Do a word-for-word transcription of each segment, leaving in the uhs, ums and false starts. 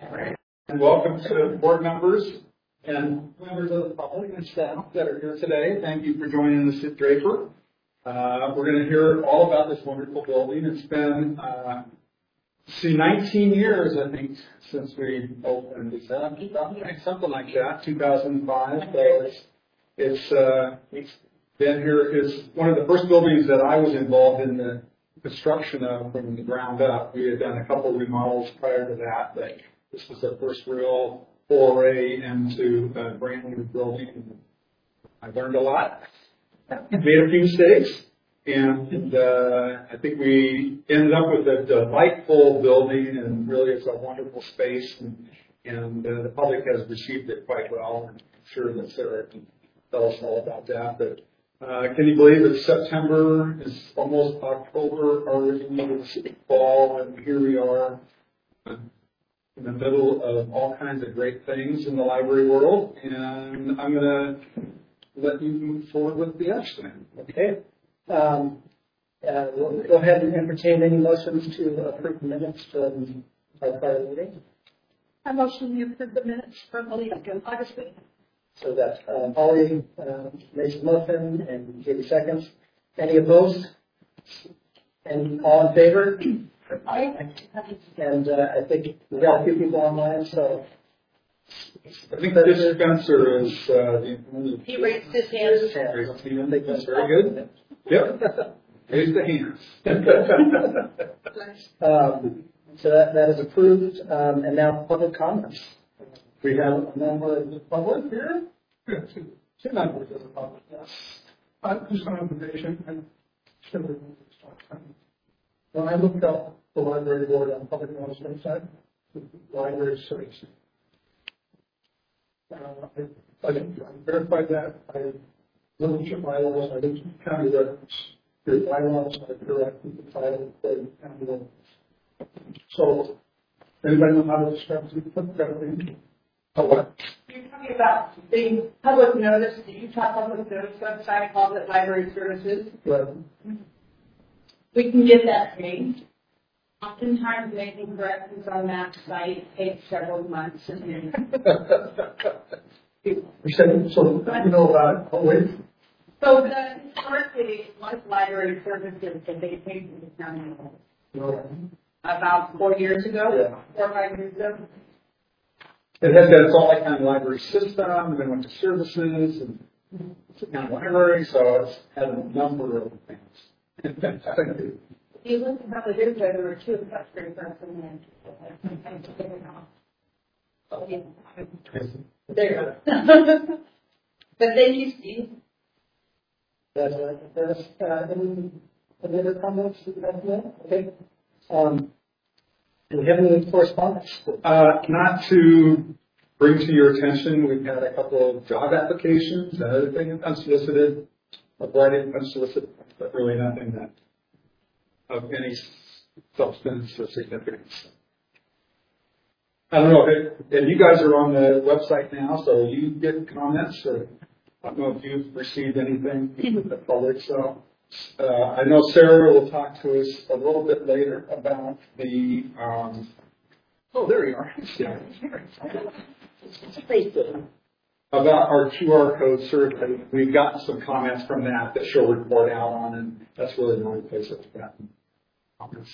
And welcome to board members and members of the public and staff that are here today. Thank you for joining us at Draper. Uh, we're going to hear all about this wonderful building. It's been uh, see nineteen years, I think, since we opened. Is that something like that? two thousand five. So it's it's, uh, it's been here. It's one of the first buildings that I was involved in the construction of from the ground up. We had done a couple of remodels prior to that, but this was the first real foray into a brand new building. I learned a lot, made a few mistakes, and uh, I think we ended up with a delightful building, and really it's a wonderful space, and, and uh, the public has received it quite well. And I'm sure that Sarah can tell us all about that. But Uh, can you believe that September is almost October already? It's fall, and here we are uh, in the middle of all kinds of great things in the library world. And I'm going to let you move forward with the action. Okay. Um, uh, we'll go ahead and entertain any motions to approve the minutes from our prior meeting. I motion you approve the minutes from August fifth. So that's uh, Holly uh, makes a motion and Katie seconds. Any opposed? And all in favor? Aye. And uh, I think we got a few people online, so. I think this Spencer is uh, the only. He raised his hand. I think that's very good. Yep. Raise the hands. um, so that, that is approved. Um, and now public comments. We have a member of the public here. Two, two members of the public, yes. I'm just on invitation and still when I looked up the library board on public knowledge website, the library service. Uh, I, I didn't I verified that. I looked at bylaws. I did county records. Your bylaws are correct with the title of county records. So, anybody know how to describe the public? Oh, what? You're talking about the public notice, the Utah Public Notice website calls it Library Services. Right. We can get that changed. Oftentimes, making corrections on that site takes several months. And then You said, so you know about it. Oh, wait. so the historically it was Library Services that they changed in the county No. about four years ago, Yeah. four or five years ago. It has got its Salt Lake County Library system, and then went to services, and it's a county library, so it's had a number of things. Thank you. You look at how it is, there were two accessory person and there you go. But thank you, Steve. That's right. There's uh, any, any other comments? Okay. Um, do we have any correspondence? Uh, not to bring to your attention, we've had a couple of job applications, another thing unsolicited, a variety of unsolicited, but really nothing that of any substance or significance. I don't know if it, and you guys are on the website now, so you get comments, or I don't know if you've received anything from the public. So uh, I know Sarah will talk to us a little bit later about the. Um, oh, there you are. Yeah. About our Q R code survey. We've gotten some comments from that that she'll report out on, and that's really the only place that's gotten comments.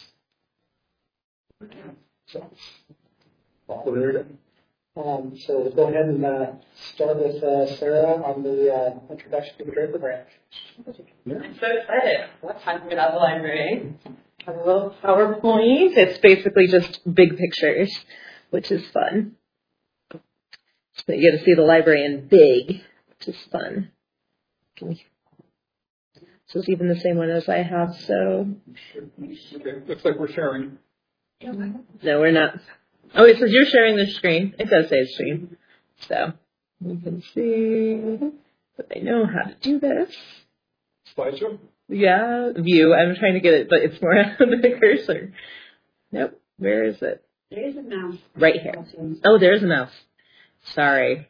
So, well, there you go. Um, so we'll go ahead and uh, start with uh, Sarah on the uh, introduction to the Draper branch. I'm so excited. Let's talk about the library. A little PowerPoint. It's basically just big pictures, which is fun. So you get to see the library in big, which is fun. This is even the same one as I have, so. Okay, looks like we're sharing. No, we're not. Oh, it says you're sharing the screen. It does say screen. So you can see, but I know how to do this. Slideshow? Yeah, view. I'm trying to get it, but it's more on the cursor. Nope. Where is it? There's a mouse. Right here. Oh, there's a mouse. Sorry.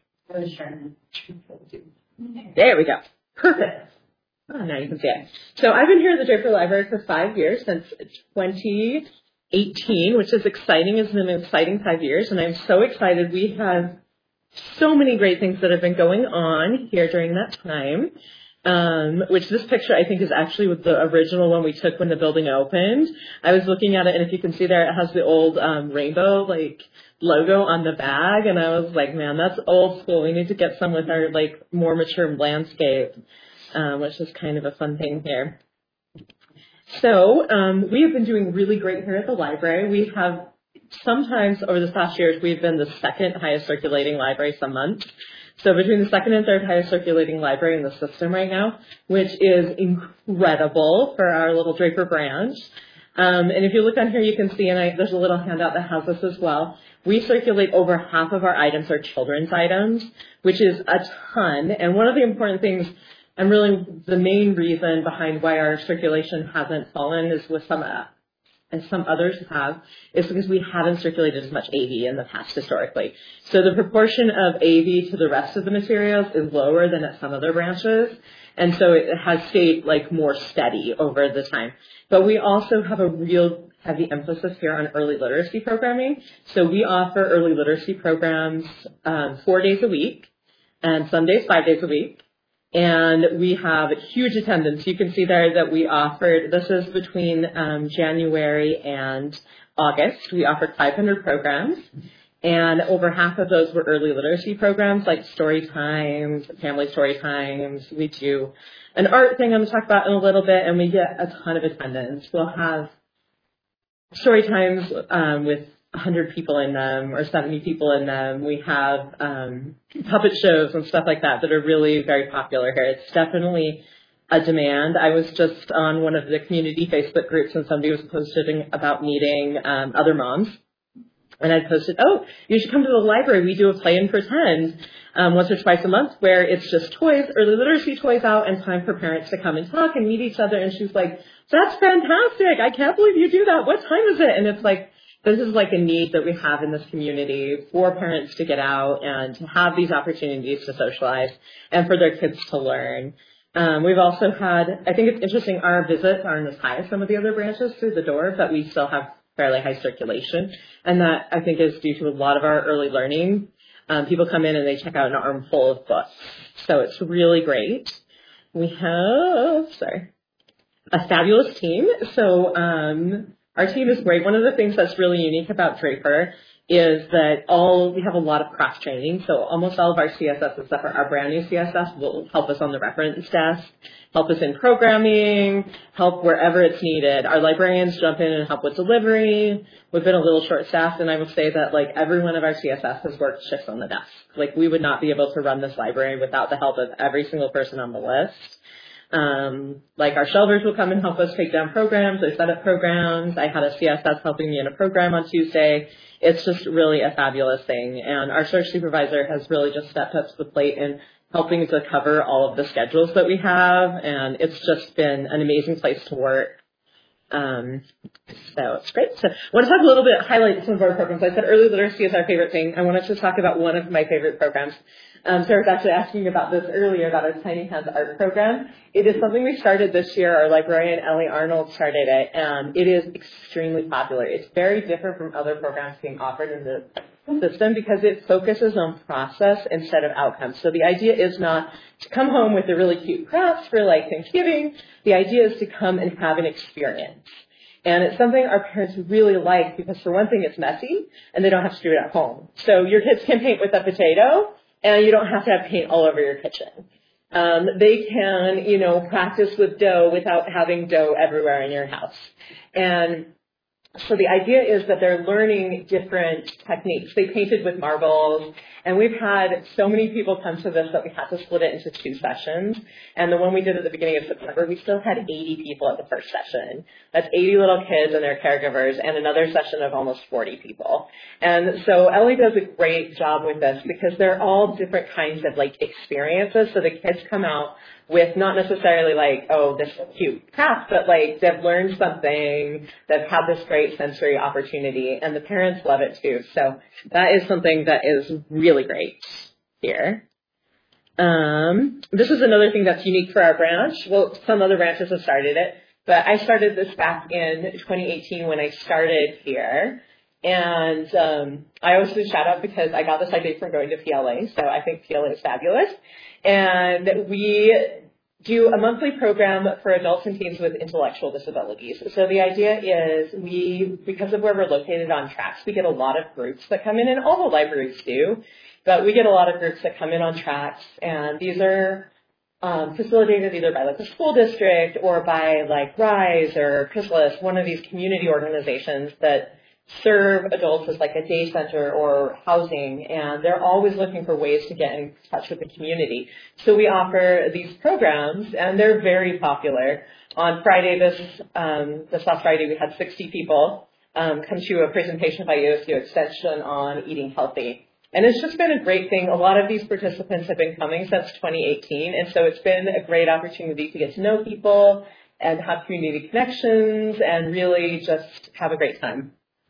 There we go. Perfect. Oh, now you can see it. So I've been here at the Draper Library for five years, since twenty eighteen, which is exciting. It's been an exciting five years, and I'm so excited. We have so many great things that have been going on here during that time, um, which this picture I think is actually with the original one we took when the building opened. I was looking at it, and if you can see there, it has the old um, rainbow like logo on the bag, and I was like, man, that's old school. We need to get some with our like more mature landscape, um, which is kind of a fun thing here. So um, we have been doing really great here at the library. We have sometimes over the past years, we've been the second highest circulating library some months. So between the second and third highest circulating library in the system right now, which is incredible for our little Draper branch. Um, and if you look on here, you can see, and I, there's a little handout that has this as well. We circulate over half of our items are children's items, which is a ton. And one of the important things, and really the main reason behind why our circulation hasn't fallen is with some uh, and some others have, is because we haven't circulated as much A V in the past historically. So the proportion of A V to the rest of the materials is lower than at some other branches, and so it has stayed like more steady over the time. But we also have a real heavy emphasis here on early literacy programming. So we offer early literacy programs um, four days a week, and some days five days a week. And we have huge attendance. You can see there that we offered, this is between um, January and August, we offered five hundred programs. And over half of those were early literacy programs like story times, family story times. We do an art thing I'm going to talk about in a little bit, and we get a ton of attendance. We'll have story times um, with one hundred people in them or seventy people in them. We have um, puppet shows and stuff like that that are really very popular here. It's definitely a demand. I was just on one of the community Facebook groups, and somebody was posting about meeting um, other moms. And I posted, oh, you should come to the library. We do a play and pretend um, once or twice a month where it's just toys, early literacy toys out, and time for parents to come and talk and meet each other. And she's like, that's fantastic. I can't believe you do that. What time is it? And it's like, this is like a need that we have in this community for parents to get out and to have these opportunities to socialize and for their kids to learn. Um, we've also had, I think it's interesting, our visits aren't as high as some of the other branches through the door, but we still have fairly high circulation. And that, I think, is due to a lot of our early learning. Um, people come in and they check out an armful of books. So it's really great. We have, sorry, a fabulous team. So um, our team is great. One of the things that's really unique about Draper is that all we have a lot of cross training. So almost all of our C S S, except for our brand new C S S, will help us on the reference desk, help us in programming, help wherever it's needed. Our librarians jump in and help with delivery. We've been a little short-staffed, and I will say that like every one of our C S S has worked shifts on the desk. Like we would not be able to run this library without the help of every single person on the list. Um, like our shelvers will come and help us take down programs or set up programs. I had a C S S helping me in a program on Tuesday. It's just really a fabulous thing. And our search supervisor has really just stepped up to the plate in helping to cover all of the schedules that we have. And it's just been an amazing place to work. Um, so it's great. So I want to talk a little bit, highlight some of our programs. I said early literacy is our favorite thing. I wanted to talk about one of my favorite programs. Um, Sarah was actually asking about this earlier, about our Tiny Hands art program. It is something we started this year. Our librarian, Ellie Arnold, started it, and it is extremely popular. It's very different from other programs being offered in the system because it focuses on process instead of outcomes. So the idea is not to come home with a really cute craft for like Thanksgiving. The idea is to come and have an experience. And it's something our parents really like because, for one thing, it's messy, and they don't have to do it at home. So your kids can paint with a potato, and you don't have to have paint all over your kitchen. Um, they can, you know, practice with dough without having dough everywhere in your house. And so the idea is that they're learning different techniques. They painted with marbles, and we've had so many people come to this that we had to split it into two sessions. And the one we did at the beginning of September, we still had eighty people at the first session. That's eighty little kids and their caregivers, and another session of almost forty people. And so Ellie does a great job with this because they're all different kinds of like experiences. So the kids come out with not necessarily like, oh, this is cute craft, but like they've learned something, they've had this great sensory opportunity, and the parents love it too. So that is something that is really great here. Um, this is another thing that's unique for our branch. Well, some other branches have started it, But I started this back in twenty eighteen when I started here. And um, I always do shout out because I got this idea from going to P L A, so I think P L A is fabulous. And we do a monthly program for adults and teens with intellectual disabilities. So the idea is we, because of where we're located on tracks, we get a lot of groups that come in, and all the libraries do, but we get a lot of groups that come in on tracks, and these are um, facilitated either by like the school district or by like RISE or Chrysalis, one of these community organizations that serve adults as like a day center or housing, and they're always looking for ways to get in touch with the community. So we offer these programs, and they're very popular. On Friday, this um, this last Friday, we had sixty people um, come to a presentation by U S U Extension on eating healthy. And it's just been a great thing. A lot of these participants have been coming since twenty eighteen, and so it's been a great opportunity to get to know people and have community connections and really just have a great time.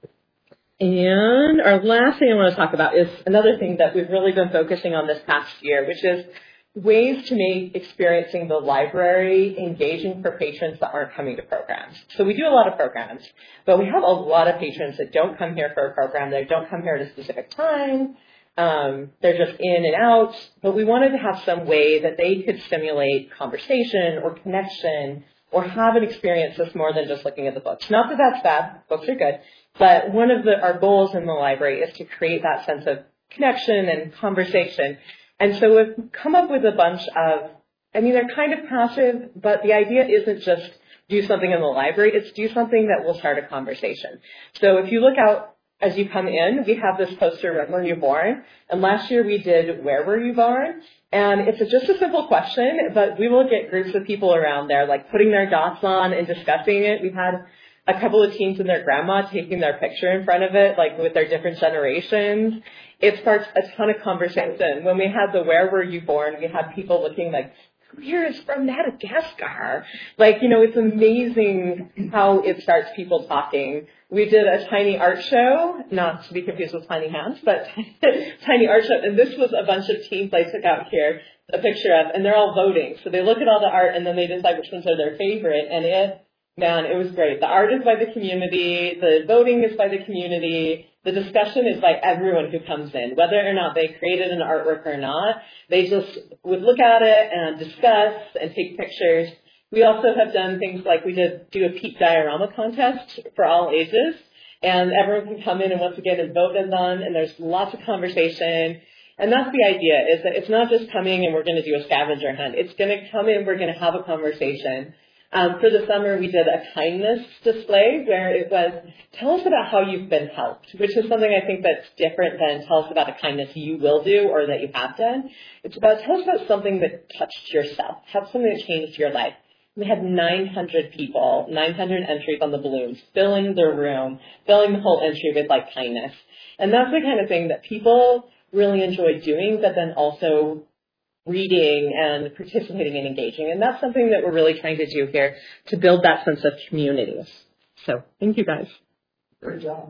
And our last thing I want to talk about is another thing that we've really been focusing on this past year, which is ways to make experiencing the library engaging for patrons that aren't coming to programs. So we do a lot of programs, but we have a lot of patrons that don't come here for a program. They don't come here at a specific time. Um, they're just in and out. But we wanted to have some way that they could stimulate conversation or connection or have an experience that's more than just looking at the books. Not that that's bad. Books are good. But one of the, our goals in the library is to create that sense of connection and conversation. And so we've come up with a bunch of, I mean, they're kind of passive, but the idea isn't just do something in the library. It's do something that will start a conversation. So if you look out as you come in, we have this poster, When Were You Born? And last year we did Where Were You Born? And it's a, just a simple question, but we will get groups of people around there, like putting their dots on and discussing it. We've had a couple of teens and their grandma taking their picture in front of it, like with their different generations. It sparks a ton of conversation. When we had the Where Were You Born, we had people looking like, who here is from Madagascar? Like, you know, it's amazing how it starts people talking. We did a tiny art show, not to be confused with Tiny Hands, but tiny art show. And this was a bunch of teens I took out here a picture of, and they're all voting. So they look at all the art, and then they decide which ones are their favorite. And it, man, it was great. The art is by the community. The voting is by the community. The discussion is by everyone who comes in, whether or not they created an artwork or not. They just would look at it and discuss and take pictures. We also have done things like we did do a peak diorama contest for all ages, and everyone can come in and once again and vote in them, and there's lots of conversation. And that's the idea, is that it's not just coming and we're going to do a scavenger hunt. It's going to come in, we're going to have a conversation. Um, for the summer, we did a kindness display where it was, tell us about how you've been helped, which is something I think that's different than tell us about a kindness you will do or that you have done. It's about, tell us about something that touched yourself, have something that changed your life. We had nine hundred people, nine hundred entries on the balloons, filling the room, filling the whole entry with like kindness. And that's the kind of thing that people really enjoy doing, but then also reading and participating and engaging. And that's something that we're really trying to do here to build that sense of community. So thank you guys. Great job.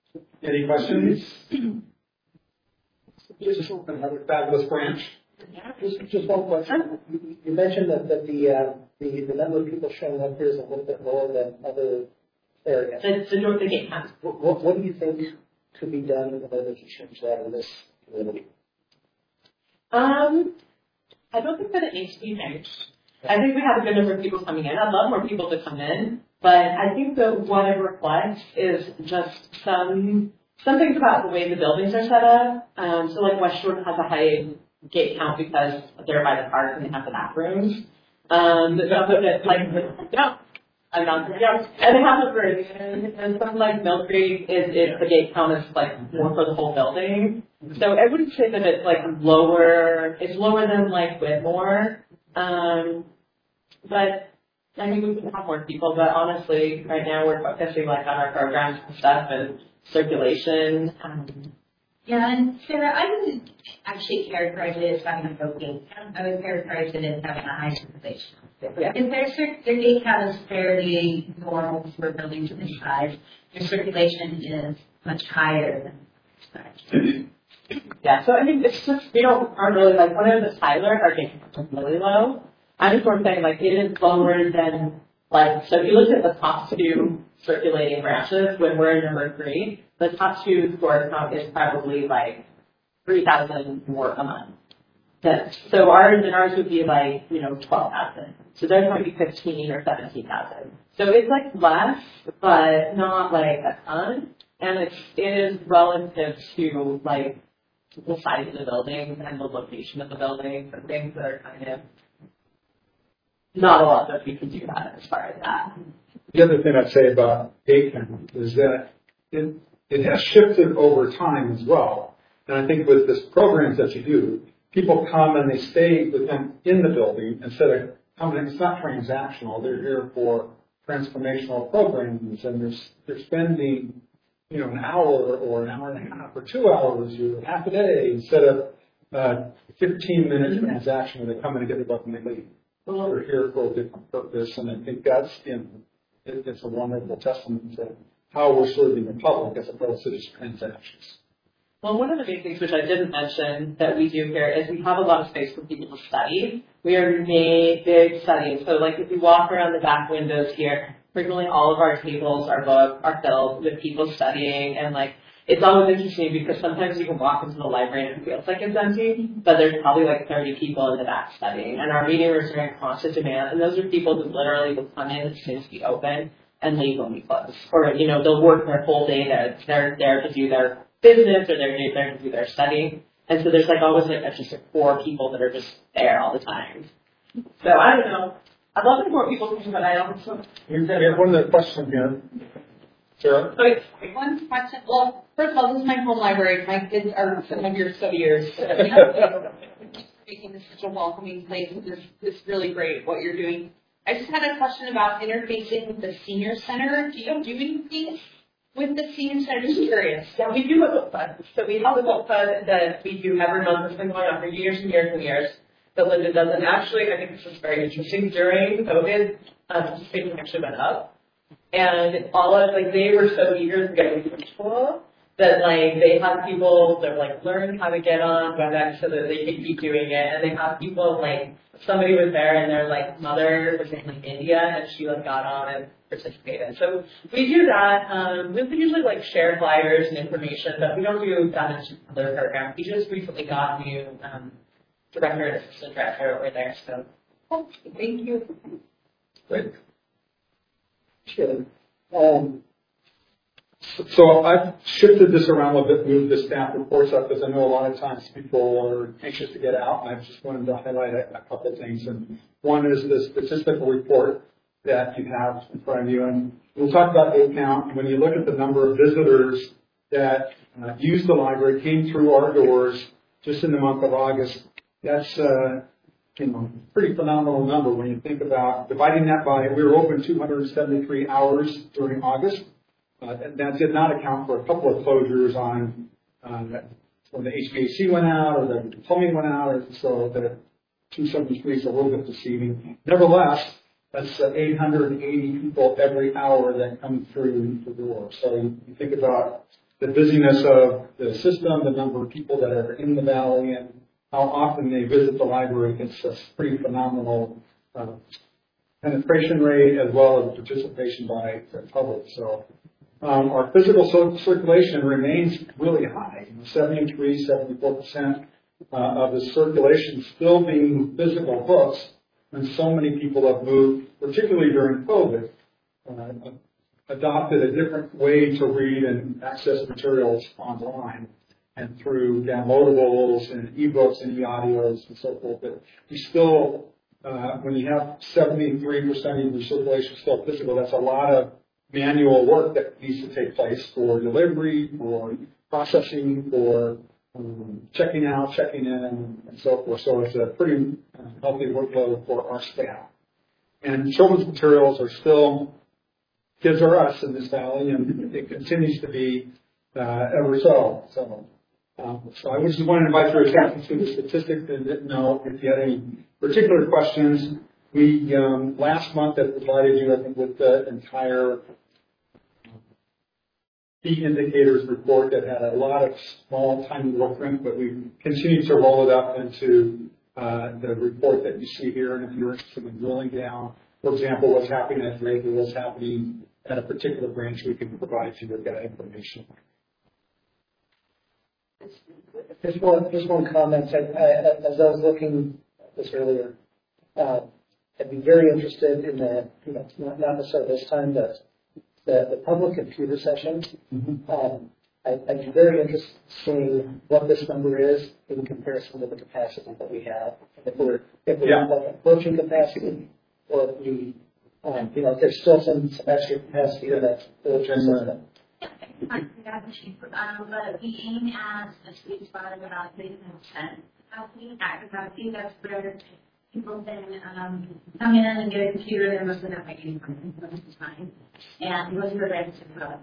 Any questions? Just another fabulous branch. Yeah, just, just one question. You, you mentioned that, that the, uh, the the number of people showing up here is a little bit lower than other areas. It's the North of Gate House. What, what, what do you think could be done in order to change that in this community? Um, I don't think that it needs to be changed. I think we have a good number of people coming in. I'd love more people to come in, but I think that what it reflects is just some some things about the way the buildings are set up. Um, so like West Shore has a high gate count because they're by the park and they have the bathrooms. Um, but some of it, like, no, I'm not, yeah, and they have a Viridian, and some like Mill Creek is, is the gate count is like more for the whole building. So I wouldn't say that it's like lower, it's lower than like Whitmore. Um, but I mean, we can have more people, but honestly, right now we're focusing like on our programs and stuff and circulation. Um, Yeah, and Sarah, I wouldn't actually characterize it as having a low gate count. I would characterize it as having a high circulation. Yeah. If their, cir- their gate count is fairly normal for buildings of this size, their circulation is much higher than size. Yeah, so I mean, it's just, we don't, aren't really like, whenever the Tyler, our gate count is really low. I just want to say, like, it is lower than Like, so if you look at the top two circulating branches, when we're in number three, the top two score count is probably like three thousand more a month. That, so ours and ours would be like, you know, twelve thousand. So theirs might be fifteen or seventeen thousand. So it's like less, but not like a ton. And it's, it is relative to like the size of the building and the location of the building and things that are kind of not a lot that we can do that as far as that. The other thing I'd say about ACAM is that it, it has shifted over time as well. And I think with this programs that you do, people come and they stay with them in the building instead of coming. It's not transactional. They're here for transformational programs, and they're, they're spending, you know, an hour or an hour and a half or two hours or half a day instead of uh, fifteen minute transaction where they come in and get the book and they leave. We're here for a different purpose, and I think that's, you know, it, it's a wonderful testament to how we're serving the public as opposed to just transactions. Well, one of the big things which I didn't mention that we do here is we have a lot of space for people to study. We are made big studying. So like if you walk around the back windows here, frequently all of our tables are booked, are filled with people studying, and like it's always interesting because sometimes you can walk into the library and it feels like it's empty, but there's probably like thirty people in the back studying. And our meeting rooms are in constant demand, and those are people who literally will come in as soon as we open and leave when we close. Or, you know, they'll work their whole day there. They're there to do their business or they're there to do their studying. And so there's like always like just like four people that are just there all the time. So I don't know. I'd love to more people come, but I don't know. We have one other question here. Sarah? Okay, one question. Well, first of all, this is my home library. My kids are some of your studiers. So making this such a welcoming place. This this is really great what you're doing. I just had a question about interfacing with the senior center. Do you do anything with the senior center? Just curious. Yeah, we do have a book fund. So we have a book fund that we do every month. It's been going on for years and years and years. That Linda does. And actually, I think this is very interesting. During COVID, um, participation actually went up. And all of, like, they were so eager to get into school that, like, they had people that were, like, learning how to get on WebEx so that they could keep doing it. And they had people, like, somebody was there and their, like, mother was in, like, India and she, like, got on and participated. So we do that. Um, we usually, like, share flyers and information, but we don't do that much other program. We just recently got a new um, director and assistant director over there, so. Thank you. Great. Sure. Um, So I've shifted this around a little bit, moved the staff reports up because I know a lot of times people are anxious to get out. And I just wanted to highlight a, a couple of things. And one is the statistical report that you have in front of you. And we'll talk about A count. When you look at the number of visitors that uh, used the library, came through our doors just in the month of August, that's uh, you know, pretty phenomenal number when you think about dividing that by, we were open two hundred seventy-three hours during August. Uh, and that did not account for a couple of closures on uh, when the H V A C went out or the plumbing went out, or so the two seventy-three is a little bit deceiving. Nevertheless, that's uh, eight hundred eighty people every hour that come through the door. So you, you think about the busyness of the system, the number of people that are in the valley, and how often they visit the library. It's a pretty phenomenal uh, penetration rate as well as participation by the public. So. Um, our physical circulation remains really high, seventy-three, seventy-four percent uh, of the circulation still being physical books, and so many people have moved, particularly during COVID, uh, adopted a different way to read and access materials online and through downloadables and ebooks and e-audios and so forth. But we still, uh, when you have seventy-three percent of your circulation still physical, that's a lot of manual work that needs to take place for delivery, for processing, for um, checking out, checking in, and so forth. So it's a pretty uh, healthy workload for our staff. And children's materials are still, kids are us in this valley, and it continues to be uh, ever so. So, um, so I just wanted to invite your attention to the statistics and didn't know if you had any particular questions. We, um, last month, I provided you, I think, with the entire key indicators report that had a lot of small, tiny work print, but we continue to roll it up into uh, the report that you see here. And if you're interested in drilling down for example, what's happening at Drake or what's happening at a particular branch, we can provide you with that information. Just one, just one comment. I, I, as I was looking at this earlier, uh, I'd be very interested in the, you know, not, not necessarily this time, but the, the public computer session. Mm-hmm. Um, I, I'd be very interested in seeing what this number is in comparison to the capacity that we have. If we're, if we're Yeah. like approaching capacity, or if we, um, you know, if there's still some, some extra capacity in that filter system. Um, but we aim at a sweet spot of about thirty percent capacity, at capacity. That's where people can um, come in and get a computer and most of them making most of the time. And most of the rest is about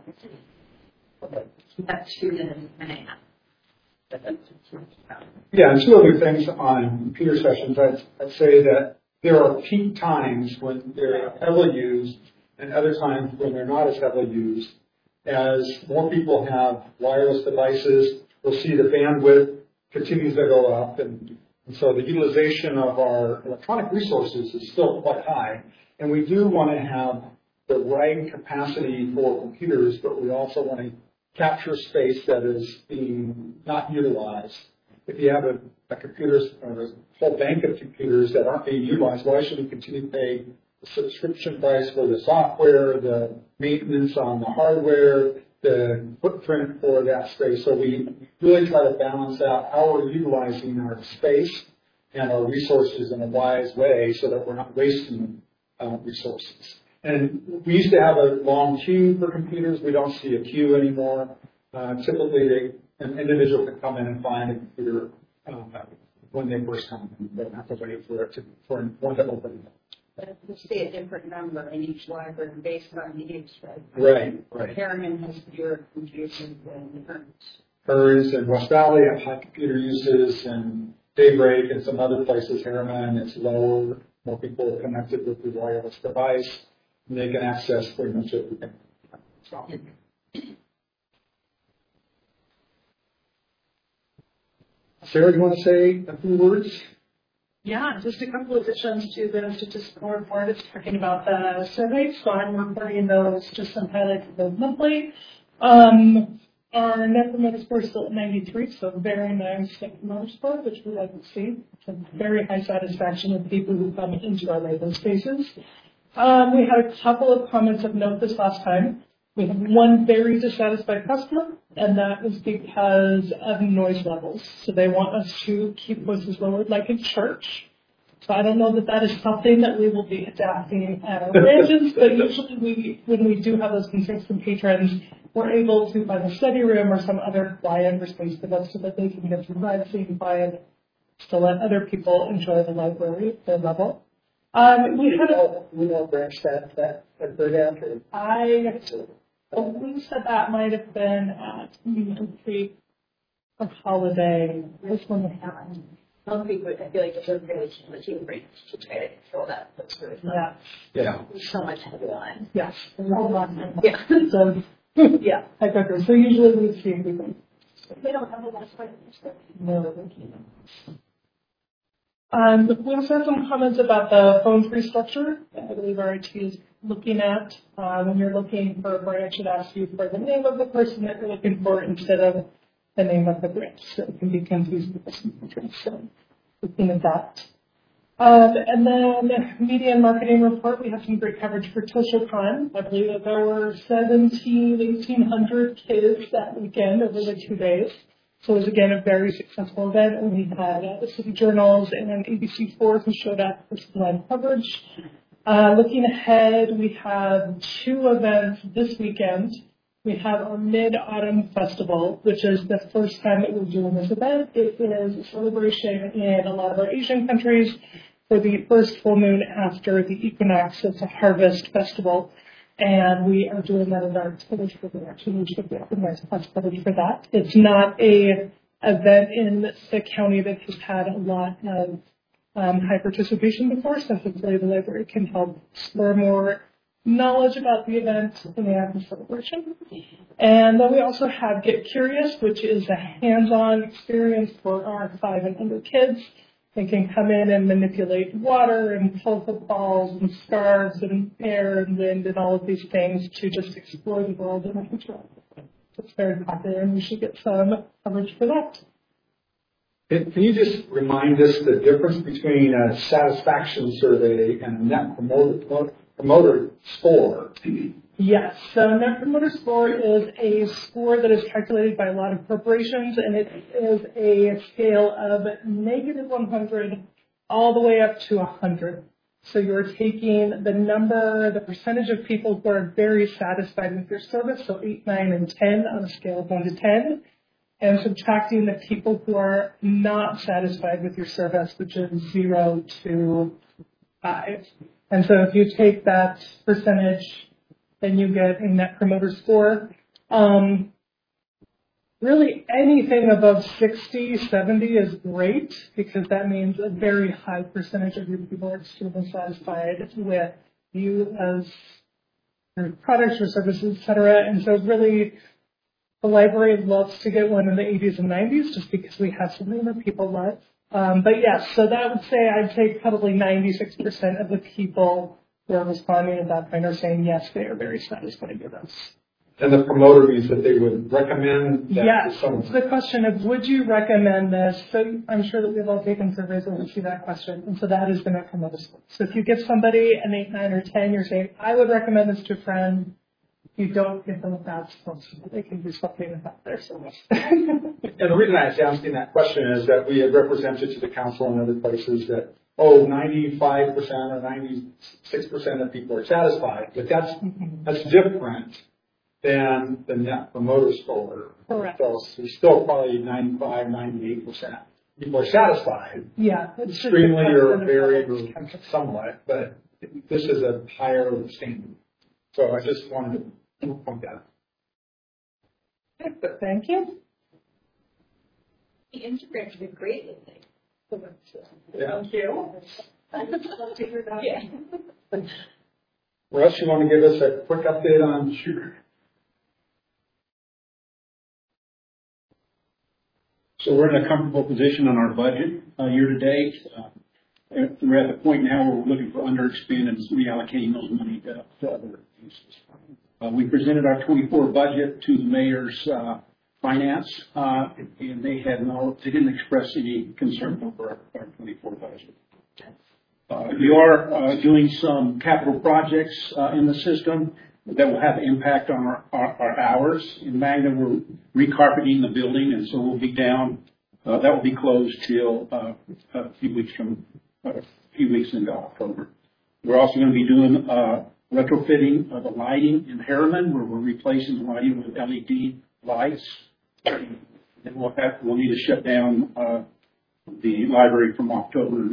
that's two minutes and a half. Yeah, and two other things on computer sessions. I'd, I'd say that there are peak times when they're heavily used and other times when they're not as heavily used. As more people have wireless devices, we'll see the bandwidth continues to go up, and, and so the utilization of our electronic resources is still quite high. And we do want to have the right capacity for computers, but we also want to capture space that is being not utilized. If you have a, a computer, or a whole bank of computers that aren't being utilized, why should we continue to pay the subscription price for the software, the maintenance on the hardware, the footprint for that space? So we really try to balance out how we're utilizing our space and our resources in a wise way so that we're not wasting uh, resources. And we used to have a long queue for computers. We don't see a queue anymore. Uh, typically, they, an individual can come in and find a computer uh, when they first come in. They don't have to wait for it to, for one to open. But we see a different number in each library based on the use, right? Right, right. Harriman has fewer computers than Hearns. Hearns and West Valley have high computer uses, and Daybreak and some other places, Harriman, it's lower. More people are connected with the wireless device, and they can access pretty much everything. So. Sarah, do you want to say a few words? Yeah, just a couple of additions to the statistical report. It's talking about the surveys, so I'm reporting those, just some highlights of those monthly. Um, our net promoter score is still at ninety-three, so very nice net promoter score, which we like to see. It's a very high satisfaction with people who come into our labor spaces. Um, we had a couple of comments of note this last time. We have one very dissatisfied customer, and that is because of noise levels. So they want us to keep voices lowered like in church. So I don't know that that is something that we will be adapting at our branches, but usually we, when we do have those concerns from patrons, we're able to find a study room or some other quiet or space for them so that they can get some privacy and quiet to let other people enjoy the library at their level. Um, we had a, we know branch that, that, that bird after. I believe that that might have been at Union Creek or Holiday. This one would happen. Some people, I feel like it's a really challenging branch to try to control that. That's really fun. Yeah. Yeah. There's so much heavy on. Yes. Hold on. Yeah. So, Yeah. I agree. So usually we see everything. They don't have a lot of fun. No, thank you. Um, we also had some comments about the phone tree structure that I believe our I T is looking at. Uh, when you're looking for a branch, it asks you for the name of the person that you're looking for instead of the name of the branch. So it can be confusing with some. So looking at that. Um, and then media and marketing report, we have some great coverage for ToshoCon. I believe that there were seventeen, eighteen hundred kids that weekend over the two days. So it was, again, a very successful event, and we had uh, the City Journals and then A B C four who showed up for some live coverage. Uh, looking ahead, we have two events this weekend. We have our Mid-Autumn Festival, which is the first time that we're doing this event. It is a celebration in a lot of our Asian countries for the first full moon after the equinox. It's a harvest festival. And we are doing that in our village for the actually should be a nice class coverage for that. It's not a event in the county that has had a lot of um, high participation before, so hopefully the library can help spur more knowledge about the event and the actual celebration. And then we also have Get Curious, which is a hands-on experience for our five and under kids. They can come in and manipulate water and pull footballs and scarves and air and wind and all of these things to just explore the world in a control. It's very popular, and we should get some coverage for that. Can can you just remind us the difference between a satisfaction survey and a net promoter, promoter score? Yes, so Net Promoter Score is a score that is calculated by a lot of corporations, and it is a scale of negative one hundred all the way up to one hundred. So you're taking the number, the percentage of people who are very satisfied with your service, so eight, nine, and ten on a scale of one to ten, and subtracting the people who are not satisfied with your service, which is zero to five. And so if you take that percentage, then you get a Net Promoter Score. Um, really, anything above sixty, seventy is great, because that means a very high percentage of your people are extremely satisfied with you as your products, your services, et cetera. And so really, the library loves to get one in the eighties and nineties, just because we have something that people love. Um, but yes, so that would say I'd say probably ninety-six percent of the people who are responding at that point are saying yes, they are very satisfied with us. And the promoter means that they would recommend that Yes, to someone. it's the question of would you recommend this? So I'm sure that we've all taken surveys where we see that question, and so that is the Net Promoter Score. So if you give somebody an eight, nine, or ten, you're saying, I would recommend this to a friend. You don't give them a bad score, so they can do something about their service. And the reason I was asking that question is that we have represented to the council and other places that, oh, ninety-five percent or ninety-six percent of people are satisfied, but that's, that's different than the Net Promoter Score. Correct. So it's still probably ninety-five, ninety-eight percent. People are satisfied. Yeah. It's just Extremely or the very percentage. or somewhat, but this is a higher standard. So I just wanted to point that out. Thank you. The Instagram did great with it. Yeah. Thank you. Yeah. Russ, you want to give us a quick update on Sure. So we're in a comfortable position on our budget uh, year to date. Uh, we're at the point now where we're looking for underexpend and reallocating those money to, to other uses. Uh, we presented our twenty-four budget to the mayor's uh, finance, uh, and they had no, they didn't express any concern over our, our twenty-four budget. Uh, we are uh, doing some capital projects uh, in the system that will have impact on our, our, our hours. In Magna, we're recarpeting the building, and so we'll be down. Uh, that will be closed till uh, a few weeks from uh, a few weeks into October. We're also going to be doing uh, retrofitting of the lighting in Harriman, where we're replacing the lighting with L E D lights. And we'll have we'll need to shut down uh, the library from October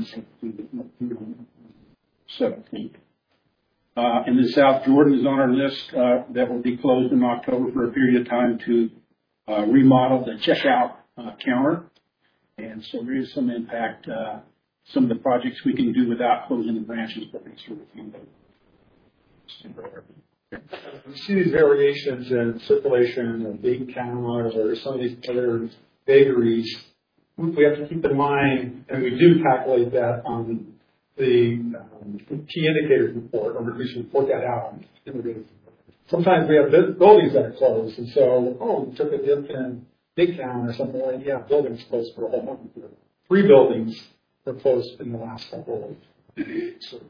seventeenth. Uh, and then South Jordan is on our list uh, that will be closed in October for a period of time to uh, remodel the checkout uh, counter. And so there is some impact, uh, some of the projects we can do without closing the branches, but they sort of can. You see these variations in circulation and big count or some of these other vagaries. We have to keep in mind, and we do calculate that on the um, key indicators report, or we should report that out. Sometimes we have buildings that are closed, and so, oh, we took a dip in big count or something like that. Yeah, buildings closed for a whole month. Three buildings were closed in the last couple of weeks. So,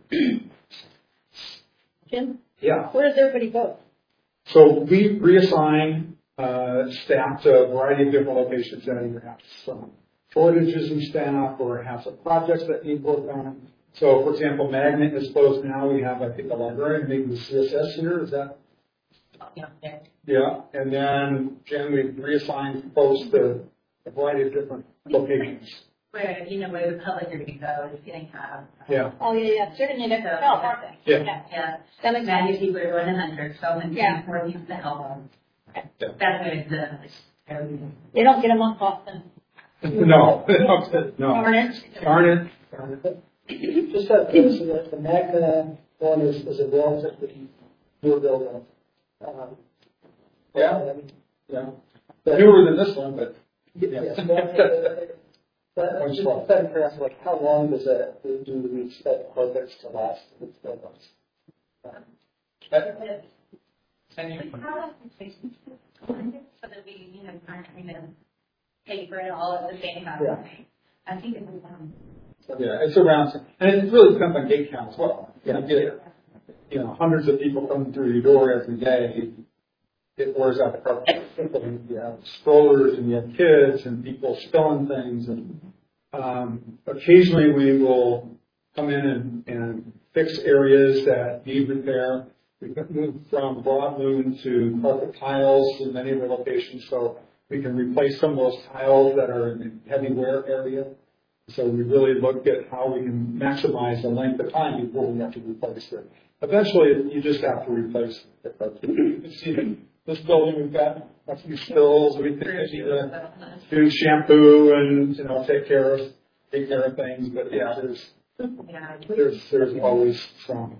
Jim, yeah. where does everybody go? So we reassign uh, staff to a variety of different locations that either have some shortages in staff or have some projects that need work on. So, for example, Magnet is closed now. We have, I think, a librarian, maybe the C S S here. Is that? Yeah, yeah. Yeah. And then, Jen, we reassigned folks to a variety of different locations. Where, you know, where the public are going to go is going to have. Yeah. Oh, yeah, yeah, certainly they're So, help, aren't they? Yeah. Yeah. That makes Many sense. people are going to hundred, so many Yeah. people need to help them. Yeah. That's what it's, uh, They don't get them up often. No. No. Darn it. Darn it. Darn it. Just that, so that the Magna one is, is a relatively newer building. Um, Yeah. I mean, Yeah. Newer than this one, but. yes, Magna, But I'm just out of curiosity, like, how long does that, do we expect projects to last? It's twelve months. And you, How about the placement so that we, you know, aren't trying to pay for it all at the same time? Yeah. I think it was, um, yeah, it's around, and it really depends on gate count as well. You get, you know, hundreds of people coming through your door every day. It wears out the carpet. You have strollers and you have kids and people spilling things, and um, occasionally we will come in and, and fix areas that need repair. We moved from broad loom to carpet tiles in many of the locations, so we can replace some of those tiles that are in the heavy wear area. So we really look at how we can maximize the length of time before we have to replace it. Eventually, you just have to replace it. You can see this building, we've got a few spills. We think we need to do shampoo and, you know, take care of take care of things. But yeah, there's there's there's always some.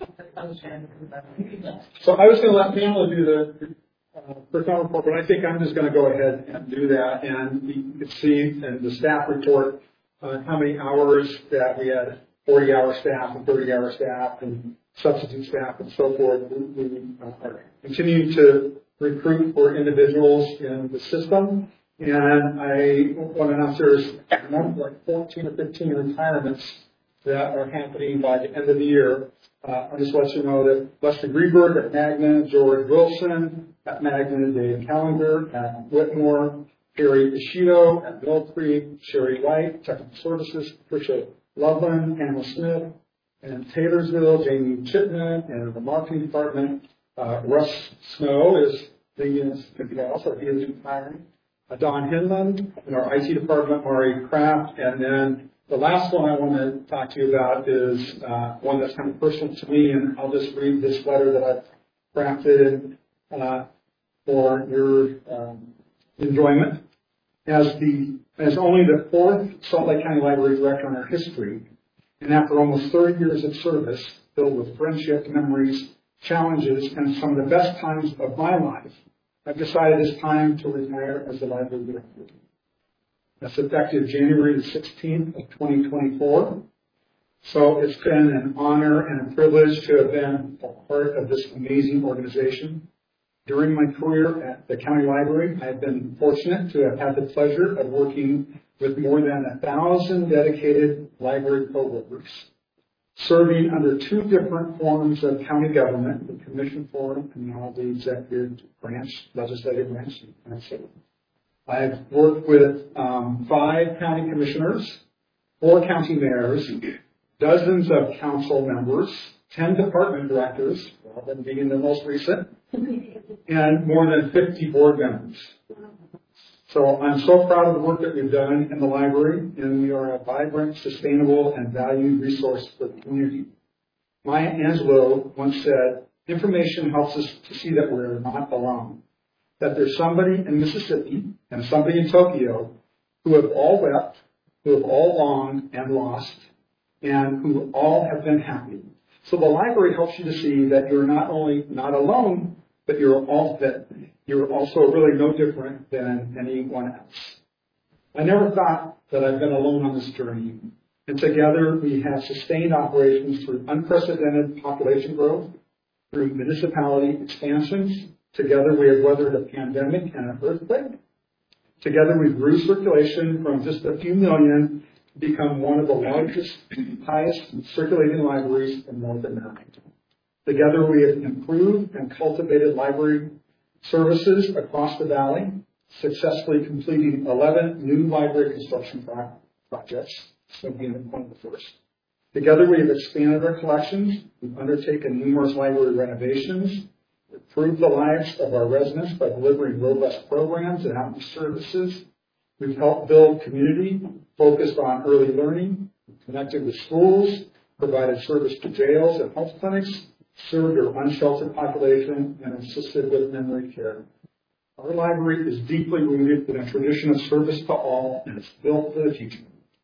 So I was going to let Pamela do the uh, personnel report, but I think I'm just going to go ahead and do that. And you can see in the staff report uh, how many hours that we had forty hour staff and thirty hour staff and substitute staff and so forth. We, we uh, are continuing to recruit for individuals in the system. And I want to announce there's like fourteen or fifteen retirements that are happening by the end of the year. Uh, I'll just let you know that Lester Greenberg at Magna, George Wilson at Magna, Dave Callinger at Whitmore, Jerry Ishido at Mill Creek, Sherry White, Technical Services, Patricia Loveland, Hannah Smith, and Taylorsville, Jamie Chipman, and the marketing department. Uh, Russ Snow is the also he is retiring. Uh, Don Hinman in our I T department, Maury Kraft, and then the last one I want to talk to you about is uh, one that's kind of personal to me, and I'll just read this letter that I've crafted uh, for your um, enjoyment. As the as only the fourth Salt Lake County Library Director in our history, and after almost thirty years of service filled with friendship, memories, challenges, and some of the best times of my life, I've decided it's time to retire as the library director. That's effective January the sixteenth of twenty twenty-four. So it's been an honor and a privilege to have been a part of this amazing organization. During my career at the county library, I've been fortunate to have had the pleasure of working with more than a thousand dedicated library co-workers, serving under two different forms of county government, the commission form and now the executive branch, legislative branch. I've worked with um, five county commissioners, four county mayors, dozens of council members, ten department directors, well, them being the most recent, and more than fifty board members. So I'm so proud of the work that we've done in the library, and we are a vibrant, sustainable, and valued resource for the community. Maya Angelou once said, information helps us to see that we're not alone, that there's somebody in Mississippi and somebody in Tokyo who have all wept, who have all longed and lost, and who all have been happy. So the library helps you to see that you're not only not alone, but you're all that you're also really no different than anyone else. I never thought that I've been alone on this journey. And together we have sustained operations through unprecedented population growth, through municipality expansions. Together we have weathered a pandemic and an earthquake. Together we grew circulation from just a few million to become one of the largest, highest circulating libraries in North America. Together we have improved and cultivated library services across the valley, successfully completing eleven new library construction projects, so being one of the first. Together we have expanded our collections, we've undertaken numerous library renovations, improved the lives of our residents by delivering robust programs and outreach services. We've helped build community focused on early learning, connected with schools, provided service to jails and health clinics, served our unsheltered population, and assisted with memory care. Our library is deeply rooted in a tradition of service to all, and it's built for the future.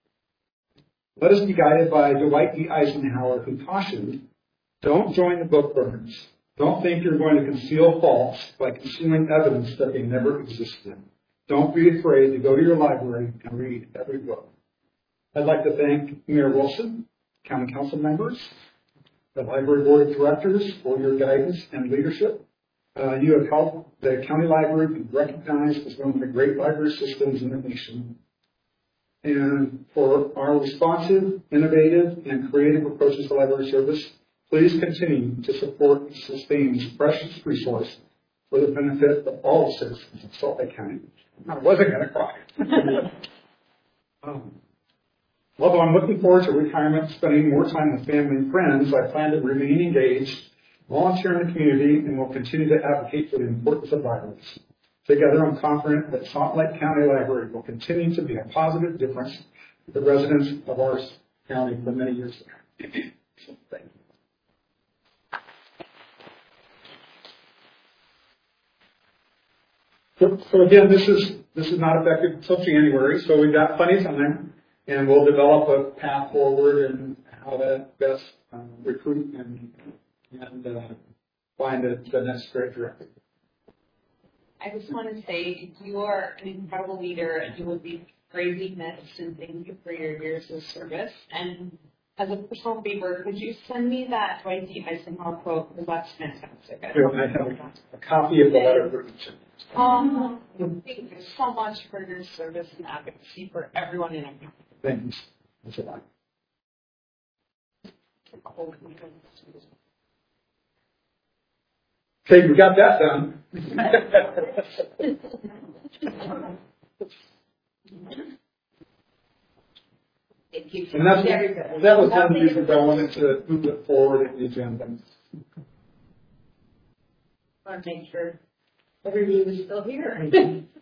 Let us be guided by Dwight D. Eisenhower, who cautioned, don't join the book burners. Don't think you're going to conceal faults by concealing evidence that they never existed. Don't be afraid to go to your library and read every book. I'd like to thank Mayor Wilson, County Council members, the Library Board of Directors for your guidance and leadership. Uh, you have helped the county library be recognized as one of the great library systems in the nation. And for our responsive, innovative, and creative approaches to library service, please continue to support and sustain this precious resource for the benefit of all citizens of Salt Lake County. I wasn't going to cry. um, although I'm looking forward to retirement, spending more time with family and friends, I plan to remain engaged, volunteer in the community, and will continue to advocate for the importance of libraries. Together, I'm confident that Salt Lake County Library will continue to be a positive difference for the residents of our county for many years to come. So, thank you. So, so again, this is this is not effective until January, so we've got plenty of time, and we'll develop a path forward and how to best um, recruit and and uh, find a, the next great director. I just want to say you are an incredible leader and you will be crazy missed, and thank you for your years of service. And as a personal favor, could you send me that Dwight D. Eisenhower quote, because that's fantastic. I I have a, a copy of the letter for each. Um, thank you so much for your service and advocacy for everyone in America. Thanks. That's a lot. Okay, we got that done. And that's, that was one reason I wanted to move it forward in the agenda. I want to make sure everybody was still here.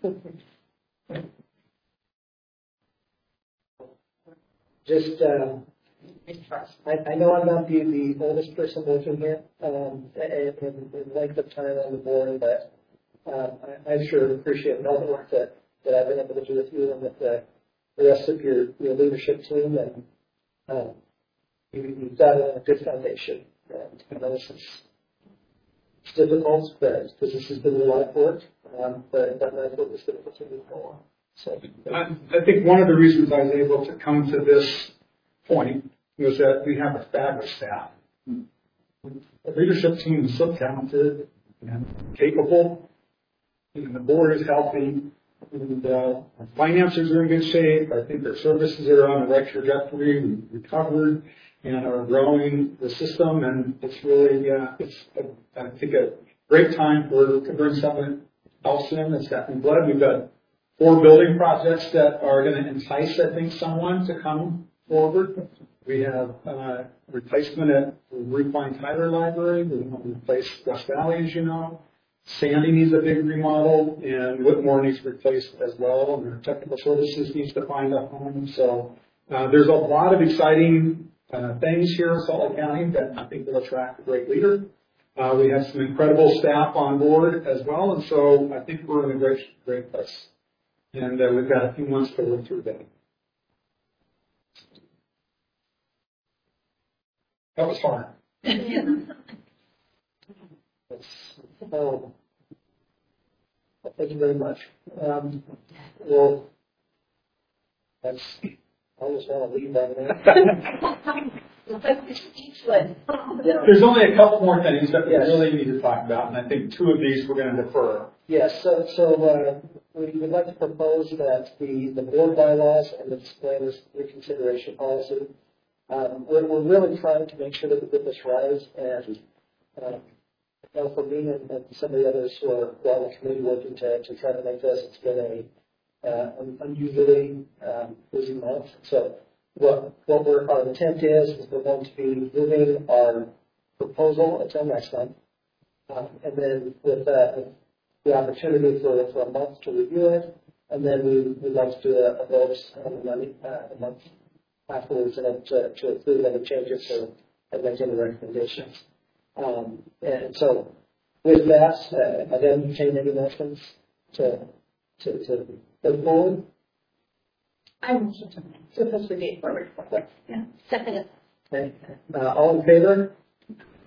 Just, uh, I, I know I'm not the, the oldest person living here, um, in, in length of time on the board, but, um, I, I sure appreciate all the work that, that I've been able to do with you and with the, the rest of your, your leadership team, and, um, you, you've got a good foundation. And I know this is, it's difficult, but, because this has been a lot of work, um, but, but I hope it's going to continue to go on. So, I, I think one of the reasons I was able to come to this point was that we have a fabulous staff. The leadership team is so talented and capable, and the board is healthy, and uh, our finances are in good shape. I think our services are on the right trajectory. We've recovered and are growing the system, and it's really, uh, it's, a, I think, a great time for to bring someone else in that's got new blood. We've got four building projects that are going to entice, I think, someone to come forward. We have uh, replacement at Refine Tyler Library. We want to replace West Valley, as you know. Sandy needs a big remodel, and Whitmore needs replaced as well. And our technical services needs to find a home. So uh, there's a lot of exciting uh, things here in Salt Lake County that I think will attract a great leader. Uh, we have some incredible staff on board as well, and so I think we're in a great, great place. And uh, we've got a few months to work through that. That was hard. um, thank you very much. Um, well, that's, I just want to leave that there. There's only a couple more things that we Yes. really need to talk about, and I think two of these we're going to defer. Yes, so, so uh, we would like to propose that the, the board bylaws and the disclaimers reconsideration policy, um, we're, we're really trying to make sure that we get this right, and uh, you know, for me and, and some of the others who are who are on the committee working to, to try to make this, it's been a uh, an unusually um, busy month. So what what we're, our intent is is we're going to be moving our proposal until next month, um, and then with uh, the opportunity for, for a month to review it, and then we would like to do a, a vote on the money uh, a month afterwards, and then to, to include any changes or and make any recommendations. Um, and so, with that, uh, I then entertain any motions to to to go forward. I will to push the date forward. Yeah, second. Okay. Uh, all in favor?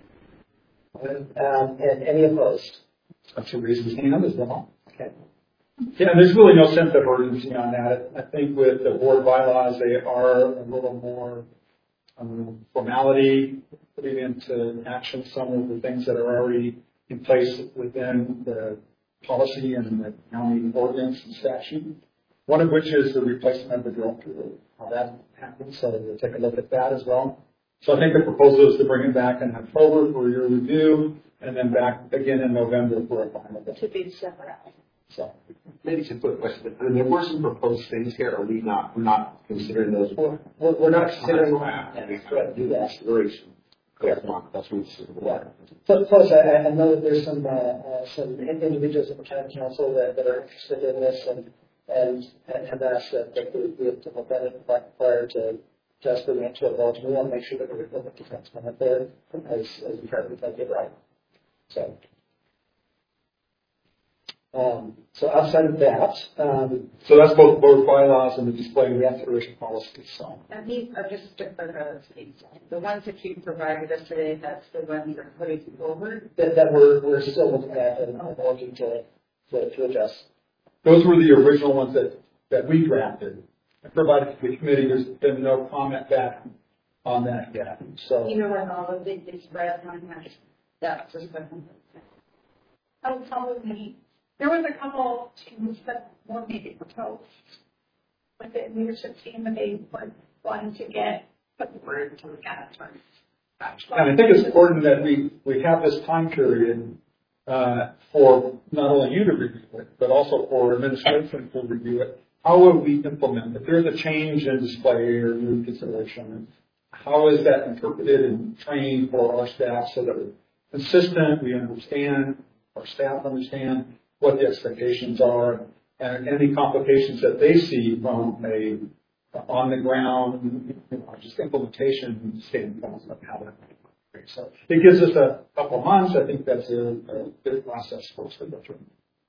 Um, and any opposed? That's a raise his hand as well. Okay. Yeah, and there's really no sense of urgency on that. I think with the board bylaws, they are a little more um, formality, putting into action some of the things that are already in place within the policy and the county ordinance and statute. One of which is the replacement of the director, how that happens. So we'll take a look at that as well. So I think the proposal is to bring it back in October for your review, and then back again in November for a final. To be separate. So Maybe some quick question. I mean, there were some proposed things here. Are we not, we're not considering those? We're, we're we're not considering. Do the consideration. That's what Yeah. So, plus, I, I know that there's some, uh, uh, some individuals in the county council that, that are interested in this and, and, and have asked that, that we, we have to look at it prior to, to us bringing it to a vote. We want to make sure that we're looking at transparent there as, as we try to make it right. So. Um, so outside of that, um, so that's both board bylaws and the display of the aspiration policy. So And these are just different uh, states. The ones that you provided us today, that's the ones you're putting over. that, that we're, we're still looking at and and working to, to, to adjust. those were the original ones that, that we drafted and provided to the committee. There's been no comment back on that yet. So You know, when all of these these spread on that, that's just what I would probably, there was a couple teams that were maybe proposed with the leadership team, and they were wanting to get, put the word to look at it first. and I think it's important that we, we have this time period uh, for not only you to review it, but also for administration to review it. How will we implement? If there's a change in display or new consideration, how is that interpreted and trained for our staff so that we're consistent, we understand, our staff understand what the expectations are, and any complications that they see from a on the ground, you know, just implementation standpoint of how that works. So it gives us a couple of months. I think that's a, a good process for us to go through.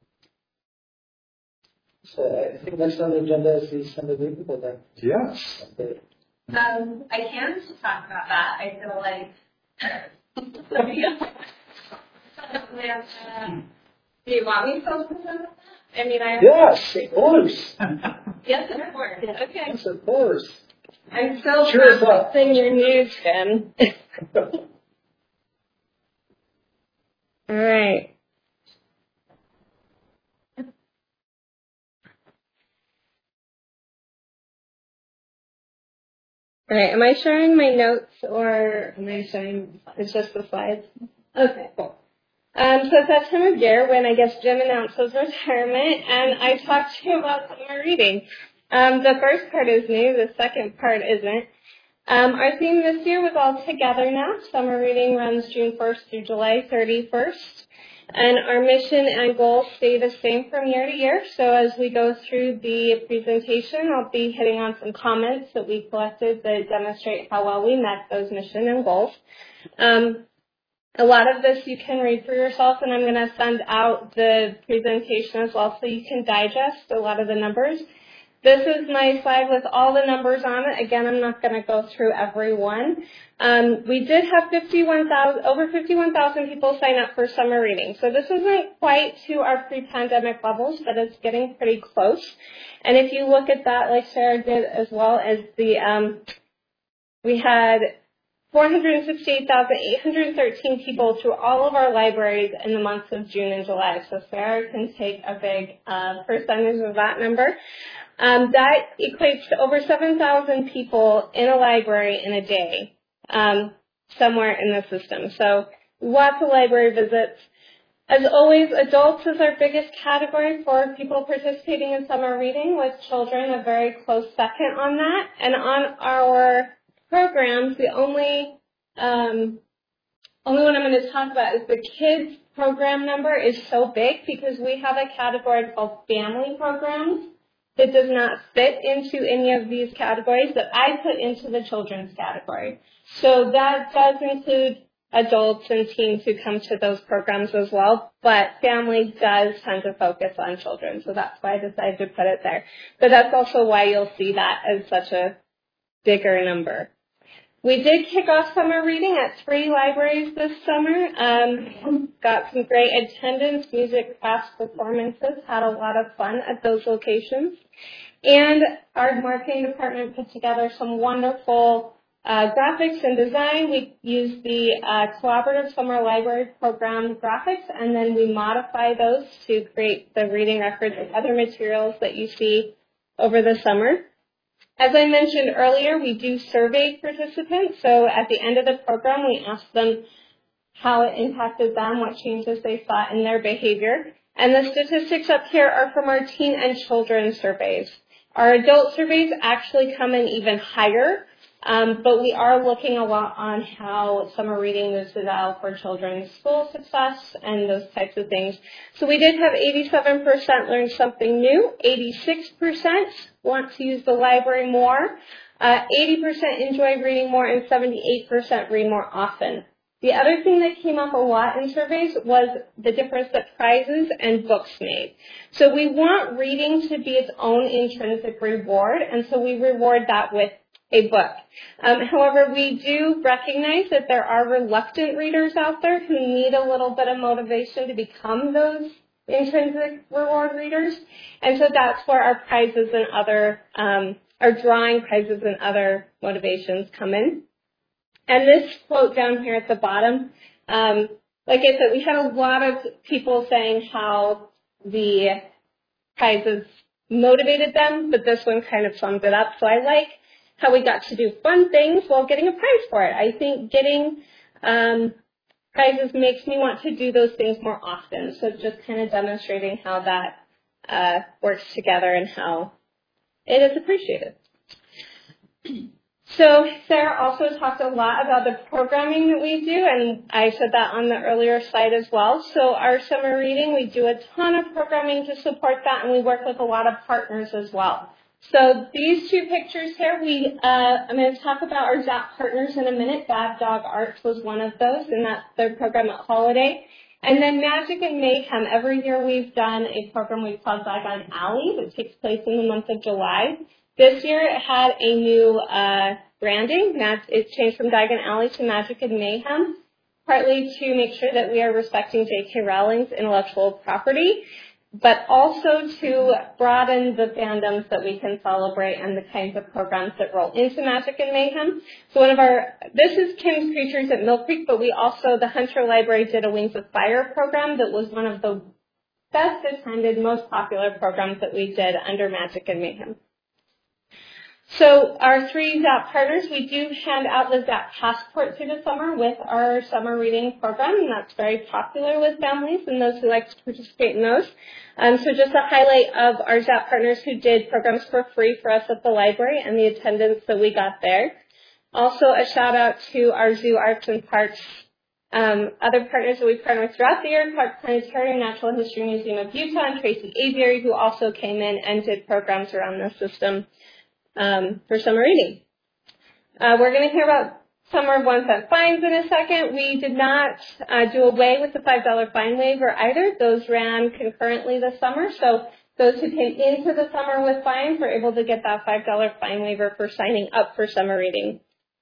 So I think next on the agenda is the Sunday League Program. Yes. Um, I can talk about that. I feel like. Do you want me to talk about that? I mean, I. Yes, of course. Yes, of course. Okay. Yes, of course. I'm still Cheers up. processing your news, Jen. All right. All right, am I sharing my notes or am I sharing, it's just the slides? Okay, cool. Um, so it's that time of year when I guess Jim announced his retirement, and I talked to you about summer reading. Um, the first part is new, the second part isn't. Um, our theme this year was All Together Now. Summer reading runs June first through July thirty-first. And our mission and goals stay the same from year to year. So as we go through the presentation, I'll be hitting on some comments that we collected that demonstrate how well we met those mission and goals. Um, a lot of this you can read for yourself, and I'm going to send out the presentation as well so you can digest a lot of the numbers. This is my slide with all the numbers on it. Again, I'm not going to go through every one. Um, we did have fifty-one thousand, over fifty-one thousand people sign up for summer reading. So this isn't quite to our pre-pandemic levels, but it's getting pretty close. And if you look at that, like Sarah did as well, as the um, we had four hundred sixty-eight thousand eight hundred thirteen people through all of our libraries in the months of June and July. So Sarah can take a big uh, percentage of that number. Um, that equates to over seven thousand people in a library in a day, um, somewhere in the system. So lots of library visits. As always, adults is our biggest category for people participating in summer reading, with children a very close second on that. And on our programs, the only um, only one I'm going to talk about is the kids program number is so big because we have a category called family programs that does not fit into any of these categories that I put into the children's category. So that does include adults and teens who come to those programs as well, but family does tend to focus on children, so that's why I decided to put it there. But that's also why you'll see that as such a bigger number. We did kick off summer reading at three libraries this summer. Um, got some great attendance, music, crafts, performances, had a lot of fun at those locations. And our marketing department put together some wonderful uh, graphics and design. We used the uh, Collaborative Summer Library Program graphics, and then we modify those to create the reading records and other materials that you see over the summer. As I mentioned earlier, we do survey participants. So at the end of the program, we ask them how it impacted them, what changes they saw in their behavior. And the statistics up here are from our teen and children surveys. Our adult surveys actually come in even higher, um, but we are looking a lot on how summer reading moves the dial for children's school success and those types of things. So we did have eighty-seven percent learn something new, eighty-six percent want to use the library more, uh, eighty percent enjoy reading more, and seventy-eight percent read more often. The other thing that came up a lot in surveys was the difference that prizes and books made. So we want reading to be its own intrinsic reward, and so we reward that with a book. Um, however, we do recognize that there are reluctant readers out there who need a little bit of motivation to become those intrinsic reward readers, and so that's where our prizes and other, um, our drawing prizes and other motivations come in. And this quote down here at the bottom, um, like I said, we had a lot of people saying how the prizes motivated them, but this one kind of sums it up. So I like how we got to do fun things while getting a prize for it. I think getting um, prizes makes me want to do those things more often. So just kind of demonstrating how that uh, works together and how it is appreciated. So Sarah also talked a lot about the programming that we do, and I said that on the earlier slide as well. So our summer reading, we do a ton of programming to support that, and we work with a lot of partners as well. So these two pictures here, we uh, I'm going to talk about our Zap partners in a minute. Bad Dog Arts was one of those, and that's their program at Holiday. And then Magic and Mayhem. Every year we've done a program we've called Diagon Alley that takes place in the month of July. This year it had a new uh, branding. It changed from Diagon Alley to Magic and Mayhem, partly to make sure that we are respecting J K Rowling's intellectual property, but also to broaden the fandoms that we can celebrate and the kinds of programs that roll into Magic and Mayhem. So one of our, this is Kim's Creatures at Mill Creek, but we also, the Hunter Library did a Wings of Fire program that was one of the best attended, most popular programs that we did under Magic and Mayhem. So our three Zap partners, we do hand out the Zap Passport through the summer with our summer reading program, and that's very popular with families and those who like to participate in those. Um, so just a highlight of our Zap partners who did programs for free for us at the library and the attendance that we got there. Also a shout out to our Zoo Arts and Parks, um, other partners that we partner with throughout the year, Park Planetarium, Natural History Museum of Utah, and Tracy Aviary, who also came in and did programs around the system Um, for summer reading. Uh, we're going to hear about summer one cent fines in a second. We did not uh, do away with the five dollar fine waiver either. Those ran concurrently this summer, so those who came into the summer with fines were able to get that five dollar fine waiver for signing up for summer reading.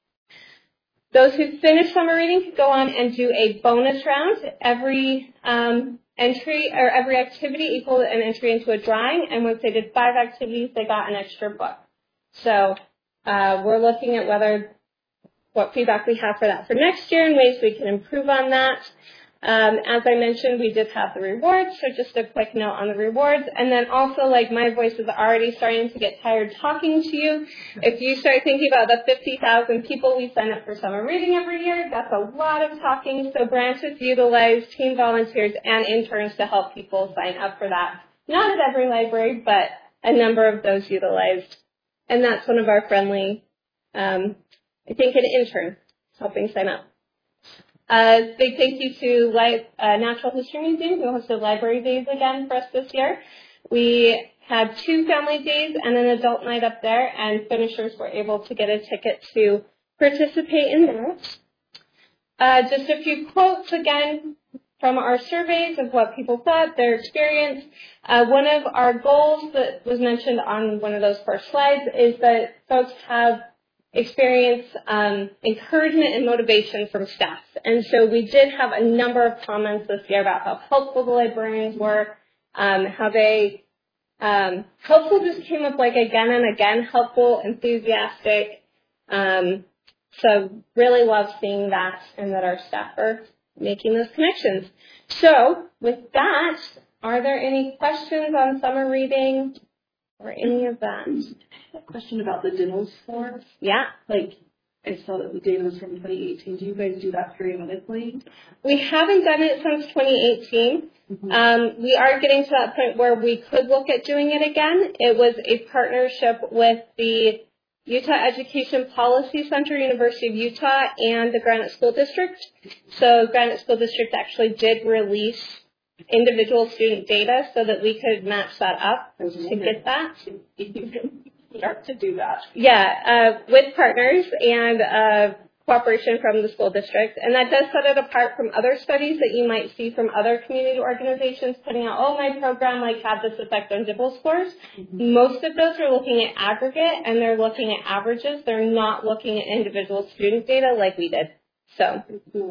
Those who finished summer reading could go on and do a bonus round. Every um, entry or every activity equaled an entry into a drawing, and once they did five activities, they got an extra book. So uh, we're looking at whether what feedback we have for that for next year and ways we can improve on that. Um, as I mentioned, we did have the rewards, so just a quick note on the rewards. And then also, like, my voice is already starting to get tired talking to you. If you start thinking about the fifty thousand people we sign up for summer reading every year, that's a lot of talking. So branches utilize team volunteers and interns to help people sign up for that. Not at every library, but a number of those utilized. And that's one of our friendly, um, I think, an intern helping sign up. Uh, big thank you to Li- uh, Natural History Museum, who hosted Library Days again for us this year. We had two family days and an adult night up there, and finishers were able to get a ticket to participate in that. Uh, just a few quotes again from our surveys of what people thought, their experience. Uh, one of our goals that was mentioned on one of those first slides is that folks have experience um, encouragement and motivation from staff. And so we did have a number of comments this year about how helpful the librarians were, um, how they um, helpful just came up like again and again, helpful, enthusiastic. Um, so really love seeing that and that our staff are making those connections. So with that, are there any questions on summer reading or any of that? I have a question about the dinners form. Yeah. Like, I saw that the data was from twenty eighteen. Do you guys do that periodically? We haven't done it since twenty eighteen. Mm-hmm. Um, we are getting to that point where we could look at doing it again. It was a partnership with the Utah Education Policy Center, University of Utah, and the Granite School District. So Granite School District actually did release individual student data so that we could match that up to get that. Start to do that. Yeah, uh, with partners and uh, cooperation from the school district. And that does set it apart from other studies that you might see from other community organizations putting out, oh, my program like had this effect on DIBEL scores. Mm-hmm. Most of those are looking at aggregate and they're looking at averages. They're not looking at individual student data like we did. So.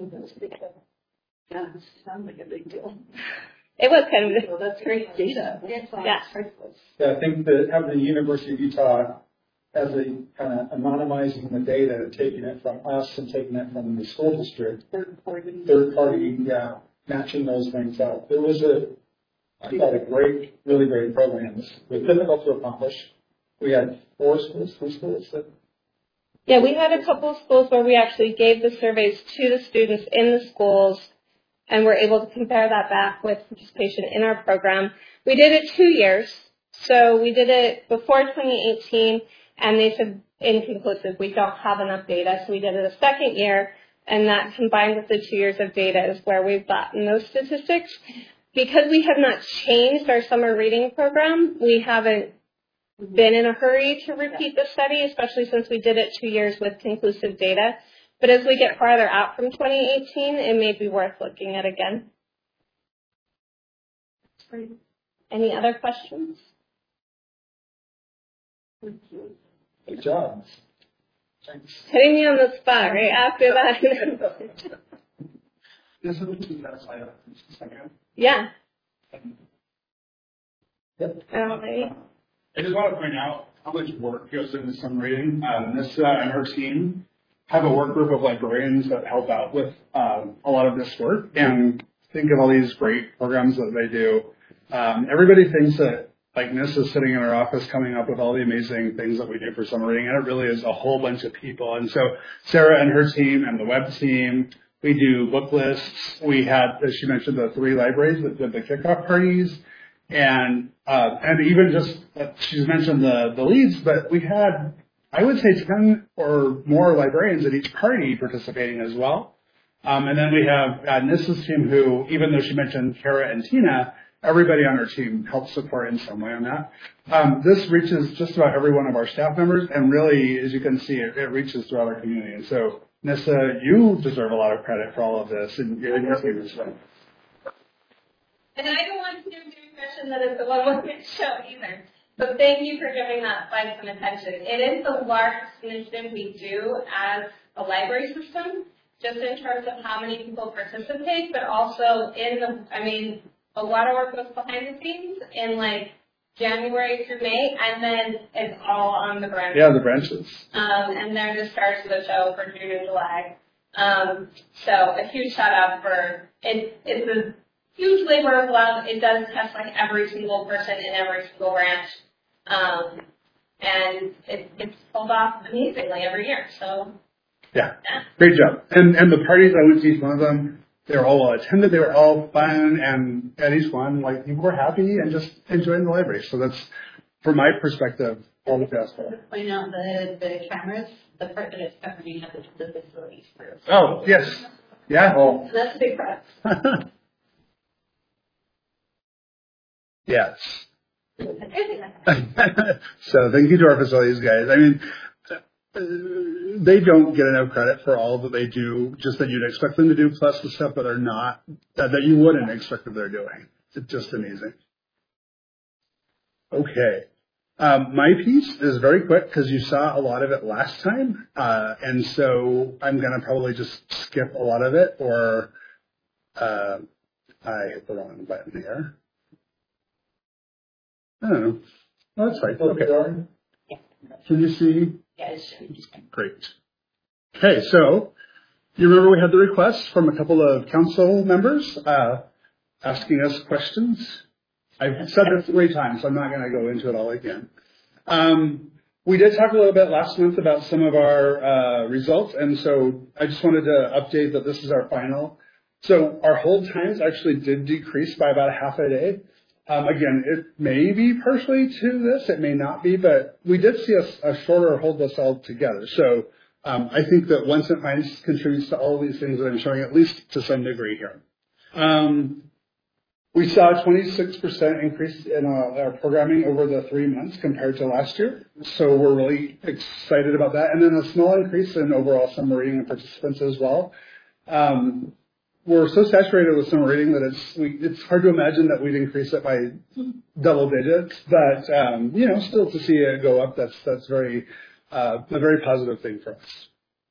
Yeah, it sounds like a big deal. It was kind of. Well, that's great data. Yeah. Yeah, I think that having the University of Utah as a kind of anonymizing the data, taking it from us and taking it from the school district, Third party. third party, yeah, matching those things up. It was a, I thought, a great, really great program. It was difficult to accomplish. We had four schools, three schools that. Yeah, we had a couple of schools where we actually gave the surveys to the students in the schools. And we're able to compare that back with participation in our program. We did it two years. So we did it before twenty eighteen, and they said inconclusive. We don't have enough data. So we did it a second year, and that combined with the two years of data is where we've gotten those statistics. Because we have not changed our summer reading program, we haven't been in a hurry to repeat the study, especially since we did it two years with conclusive data. But as we get farther out from twenty eighteen, it may be worth looking at again. Any other questions? Good job. Thanks. Putting me on the spot right after that. This is that slide up for just a second. Yeah. Yep. Um, I just want to point out how much work goes into summer reading. Um, Nissa and her team have a work group of librarians that help out with um, a lot of this work, and think of all these great programs that they do. Um, everybody thinks that like Nissa is sitting in our office coming up with all the amazing things that we do for summer reading, and it really is a whole bunch of people. And so Sarah and her team and the web team, we do book lists. We had, as she mentioned, the three libraries that did the kickoff parties. And uh, and even just, uh, she's mentioned the, the leads, but we had, I would say, ten or more librarians at each party participating as well. Um, and then we have uh, Nissa's team who, even though she mentioned Kara and Tina, everybody on our team helps support in some way on that. Um, this reaches just about every one of our staff members, and really, as you can see, it, it reaches throughout our community. And so, Nissa, you deserve a lot of credit for all of this, and your team as well. And I don't want to give the impression that it's a one-woman show either. So thank you for giving that slide some attention. It is the largest initiative we do as a library system, just in terms of how many people participate, but also in the, I mean, a lot of work goes behind the scenes in like January through May, and then it's all on the branches. Yeah, the branches. Um, and they're the stars of the show for June and July. Um, so a huge shout out for, it, it's a huge labor of love. It does test like every single person in every single branch. Um, and it, it's pulled off amazingly every year. So yeah, yeah. Great job. And and the parties, I went to each one of them. They were all well attended. They were all fun, and at each one, like people were happy and just enjoying the library. So that's, from my perspective, all the best. Point out the the cameras, the part that it's covering up the facilities first. Oh yes, yeah. So that's a big press. Yes. So thank you to our facilities guys. I mean, uh, they don't get enough credit for all that they do, just that you'd expect them to do, plus the stuff that are not, uh, that you wouldn't expect that they're doing. It's just amazing. Okay. Um, my piece is very quick because you saw a lot of it last time, uh, and so I'm going to probably just skip a lot of it, or uh, I hit the wrong button here. I don't know. Oh, that's fine. Okay. Can you see? Yes. Great. Okay, so you remember we had the request from a couple of council members uh, asking us questions. I've said this three times, so I'm not going to go into it all again. Um, we did talk a little bit last month about some of our uh, results, and so I just wanted to update that this is our final. So our hold times actually did decrease by about a half a day. Um, again, it may be partially to this, it may not be, but we did see a, a shorter hold list altogether. So um, I think that One Cent Fines contributes to all these things that I'm showing, at least to some degree here. Um, We saw a twenty-six percent increase in our, our programming over the three months compared to last year. So we're really excited about that. And then a small increase in overall summer reading and participants as well. Um, we're so saturated with summer reading that it's we, it's hard to imagine that we'd increase it by double digits. But, um, you know, still to see it go up, that's, that's very uh, a very positive thing for us.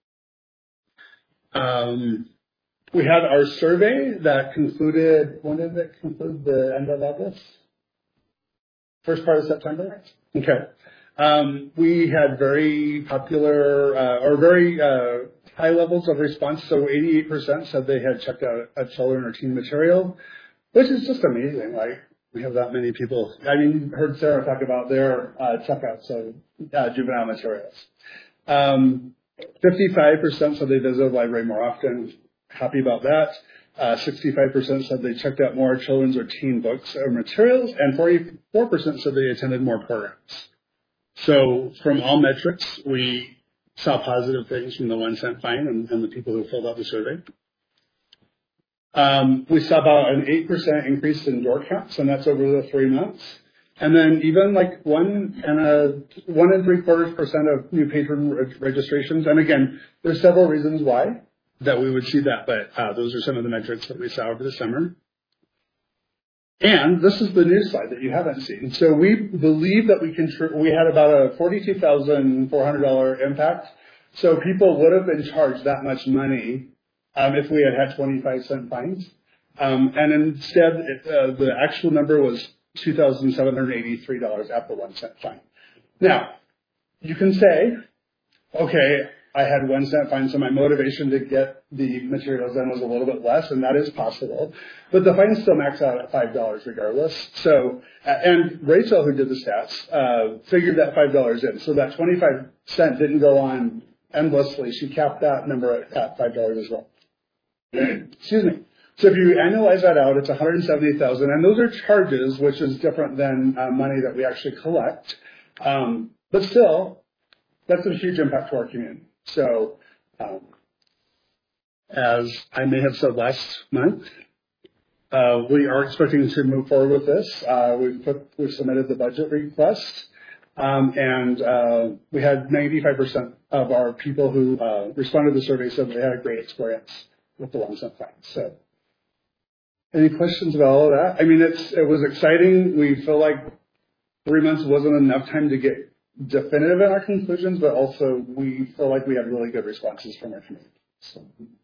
Um, We had our survey that concluded, when did it conclude? The end of August? First part of September? Okay. Um, we had very popular, uh, or very uh, high levels of response. So eighty-eight percent said they had checked out a children or teen material, which is just amazing. Like, we have that many people. I mean, heard Sarah talk about their uh, checkouts of uh, juvenile materials. Um, fifty-five percent said they visit the library more often. Happy about that. Uh, sixty-five percent said they checked out more children's or teen books or materials, and forty-four percent said they attended more programs. So from all metrics, we saw positive things from the One Cent Fine and, and the people who filled out the survey. Um, we saw about an eight percent increase in door counts, and that's over the three months. And then even like one and a one and three quarters percent of new patron re- registrations. And again, there's several reasons why that we would see that, but uh, those are some of the metrics that we saw over the summer. And this is the news slide that you haven't seen. So we believe that we can, tr- we had about a forty-two thousand four hundred dollars impact. So people would have been charged that much money um, if we had had twenty-five cent fines. Um, and instead, it, uh, the actual number was two thousand seven hundred eighty-three dollars at the one cent fine. Now, you can say, okay, I had one cent fine, so my motivation to get the materials in was a little bit less, and that is possible. But the fines still max out at five dollars regardless. So, and Rachel, who did the stats, uh, figured that five dollars in. So that twenty-five cent didn't go on endlessly. She capped that number at, at five dollars as well. Excuse me. So if you annualize that out, it's one hundred seventy thousand dollars, and those are charges, which is different than uh, money that we actually collect. Um, but still, that's a huge impact to our community. So, um, as I may have said last month, uh, we are expecting to move forward with this. Uh, we've put, we've submitted the budget request, um, and uh, we had ninety-five percent of our people who uh, responded to the survey said they had a great experience with the One Cent Fine. So, any questions about all of that? I mean, it's it was exciting. We feel like three months wasn't enough time to get definitive in our conclusions, but also we feel like we have really good responses from our community. So.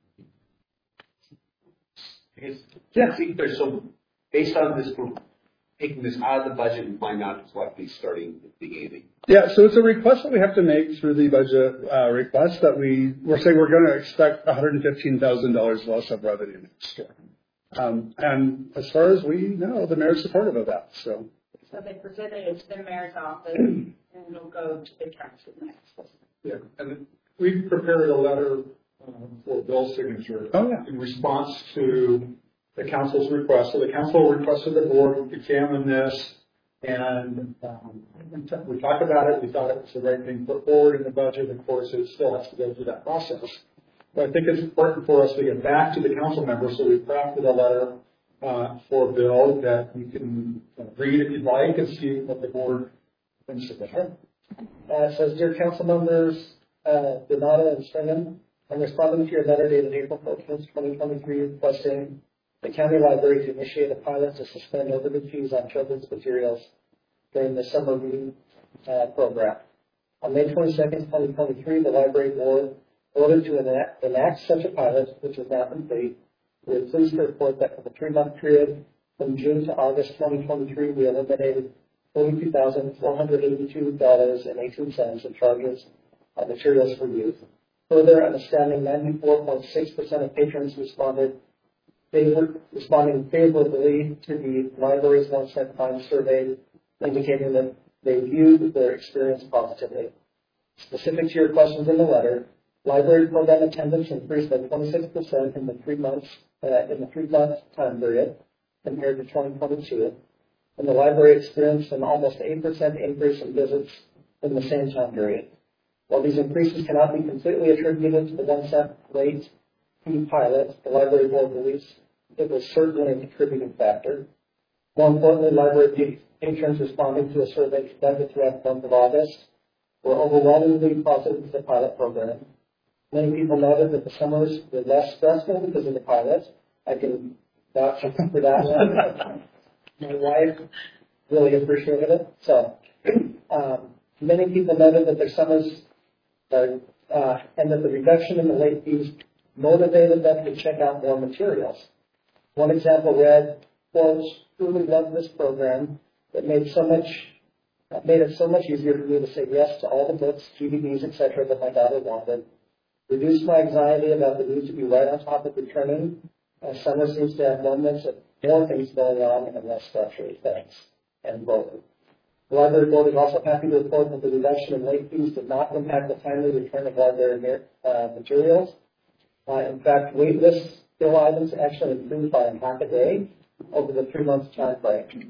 Yeah. I think there's some, based on this, taking this out of the budget and find out what these starting at the beginning. Yeah, so it's a request that we have to make through the budget uh, request that we, we're saying we're going to expect one hundred fifteen thousand dollars less of revenue next year. Um, and as far as we know, the mayor's supportive of that. So, so they presented it to the mayor's office. And it'll go to the council next. Yeah, and we prepared a letter um, for Bill's signature oh, yeah. in response to the council's request. So the council requested the board examine this, and um, we talked about it. We thought it was the right thing put forward in the budget. Of course, it still has to go through that process. But I think it's important for us to get back to the council members, so we crafted a letter uh, for Bill that you can read if you'd like and see what the board thinks of it. Uh, it says, Dear Council Members, uh, Donata and Stringham, I'm responding to your letter dated April fourteenth, twenty twenty-three, requesting the county library to initiate a pilot to suspend overdue fees on children's materials during the summer reading uh, program. On May twenty-second, twenty twenty-three, the library board voted to enact, enact such a pilot, which is now complete. We are pleased to report that for the three-month period from June to August twenty twenty-three, we eliminated forty-two thousand four hundred eighty-two dollars and eighteen cents in charges on materials for youth. Further, an astounding ninety-four point six percent of patrons responded favor, responding favorably to the library's One Cent Fine survey, indicating that they viewed their experience positively. Specific to your questions in the letter, library program attendance increased by twenty-six percent in the three months uh, in the three-month time period compared to twenty twenty-two, and the library experienced an almost eight percent increase in visits in the same time period. While these increases cannot be completely attributed to the one cent rate fee pilot, the library board believes it was certainly a contributing factor. More importantly, library patrons responding to a survey conducted throughout the month of August were overwhelmingly positive to the pilot program. Many people noted that the summers were less stressful because of the pilot. I can vouch for that one. My wife really appreciated it. So, um, many people noted that their summers, uh, uh, and that the reduction in the late fees motivated them to check out more materials. One example read, quote, "Truly love this program that made so much, made it so much easier for me to say yes to all the books, D V Ds, et cetera that my daughter wanted. Reduced my anxiety about the need to be right on top of returning. Uh, summer seems to have moments of more things going on and less structured things." And quote. The library board is also happy to report that the reduction in late fees did not impact the timely return of library uh, materials. Uh, in fact, waitlist fill items actually improved by a half a day over the three month time frame.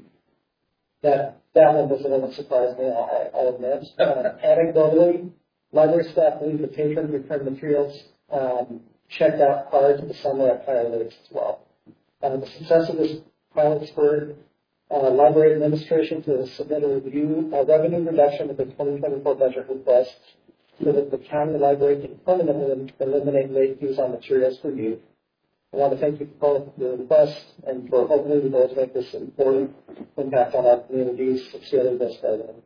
That that one was a little surprising, I'll, I'll admit. Uh, anecdotally, library staff believe the patrons returned materials um, checked out prior to the summer at higher rates as well. Uh, the success of this pilot spurred uh, library administration to submit a review, a revenue reduction of the twenty twenty-four budget request so that the county library can permanently eliminate late fees on materials for youth. I want to thank you for both the request and for hopefully we will make this important impact on our communities. Sincerely, this president.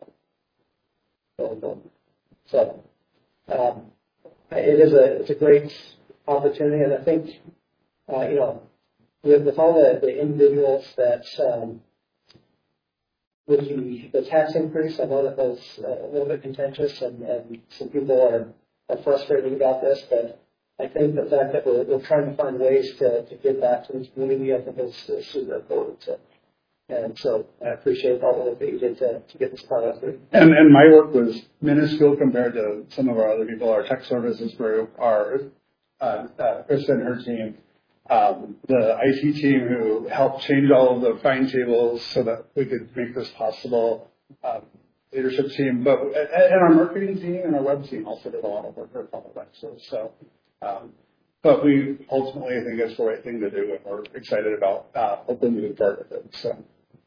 So, um, it is a it's a great opportunity, and I think uh, you know with, with all the, the individuals that um, with the, the tax increase, I know that was uh, a little bit contentious, and, and some people are, are frustrated about this, but I think the fact that we're, we're trying to find ways to, to give back to this community, I think is, is super important. To, and so I appreciate all the work that you did to, to get this product through. And, and my work was minuscule compared to some of our other people, our tech services group, our uh, uh, Krista and her team, um, the I T team who helped change all of the fine tables so that we could make this possible. Um, leadership team, but and our marketing team and our web team also did a lot of work for Public Access. So, um, but we ultimately think it's the right thing to do, and we're excited about uh, hopefully moving forward with it. So,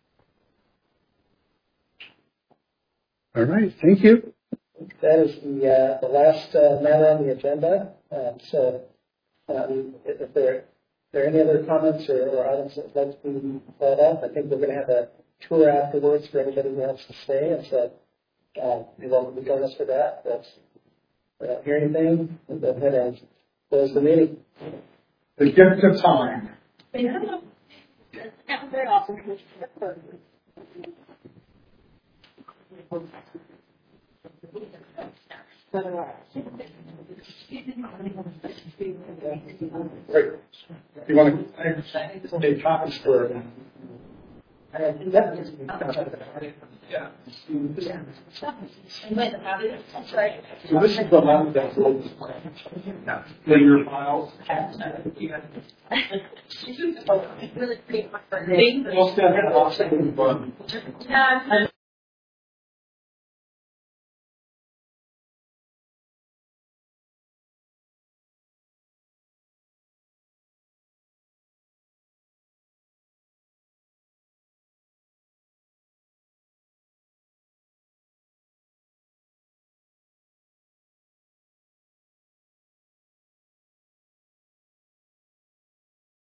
all right, thank you. That is the uh, the last uh, matter on the agenda. Um, so, um, if there Are there any other comments or, or items that would like to be brought up? I think we're going to have a tour afterwards for anybody who wants to stay, and so uh, you're welcome to join us for that. But if I don't hear anything, we'll go ahead and close the meeting. The gift of time. Very awesome. Great. You want to make comments for? Yeah. Right. So this is the level that's in your files. Really great. We'll stand up. Yeah.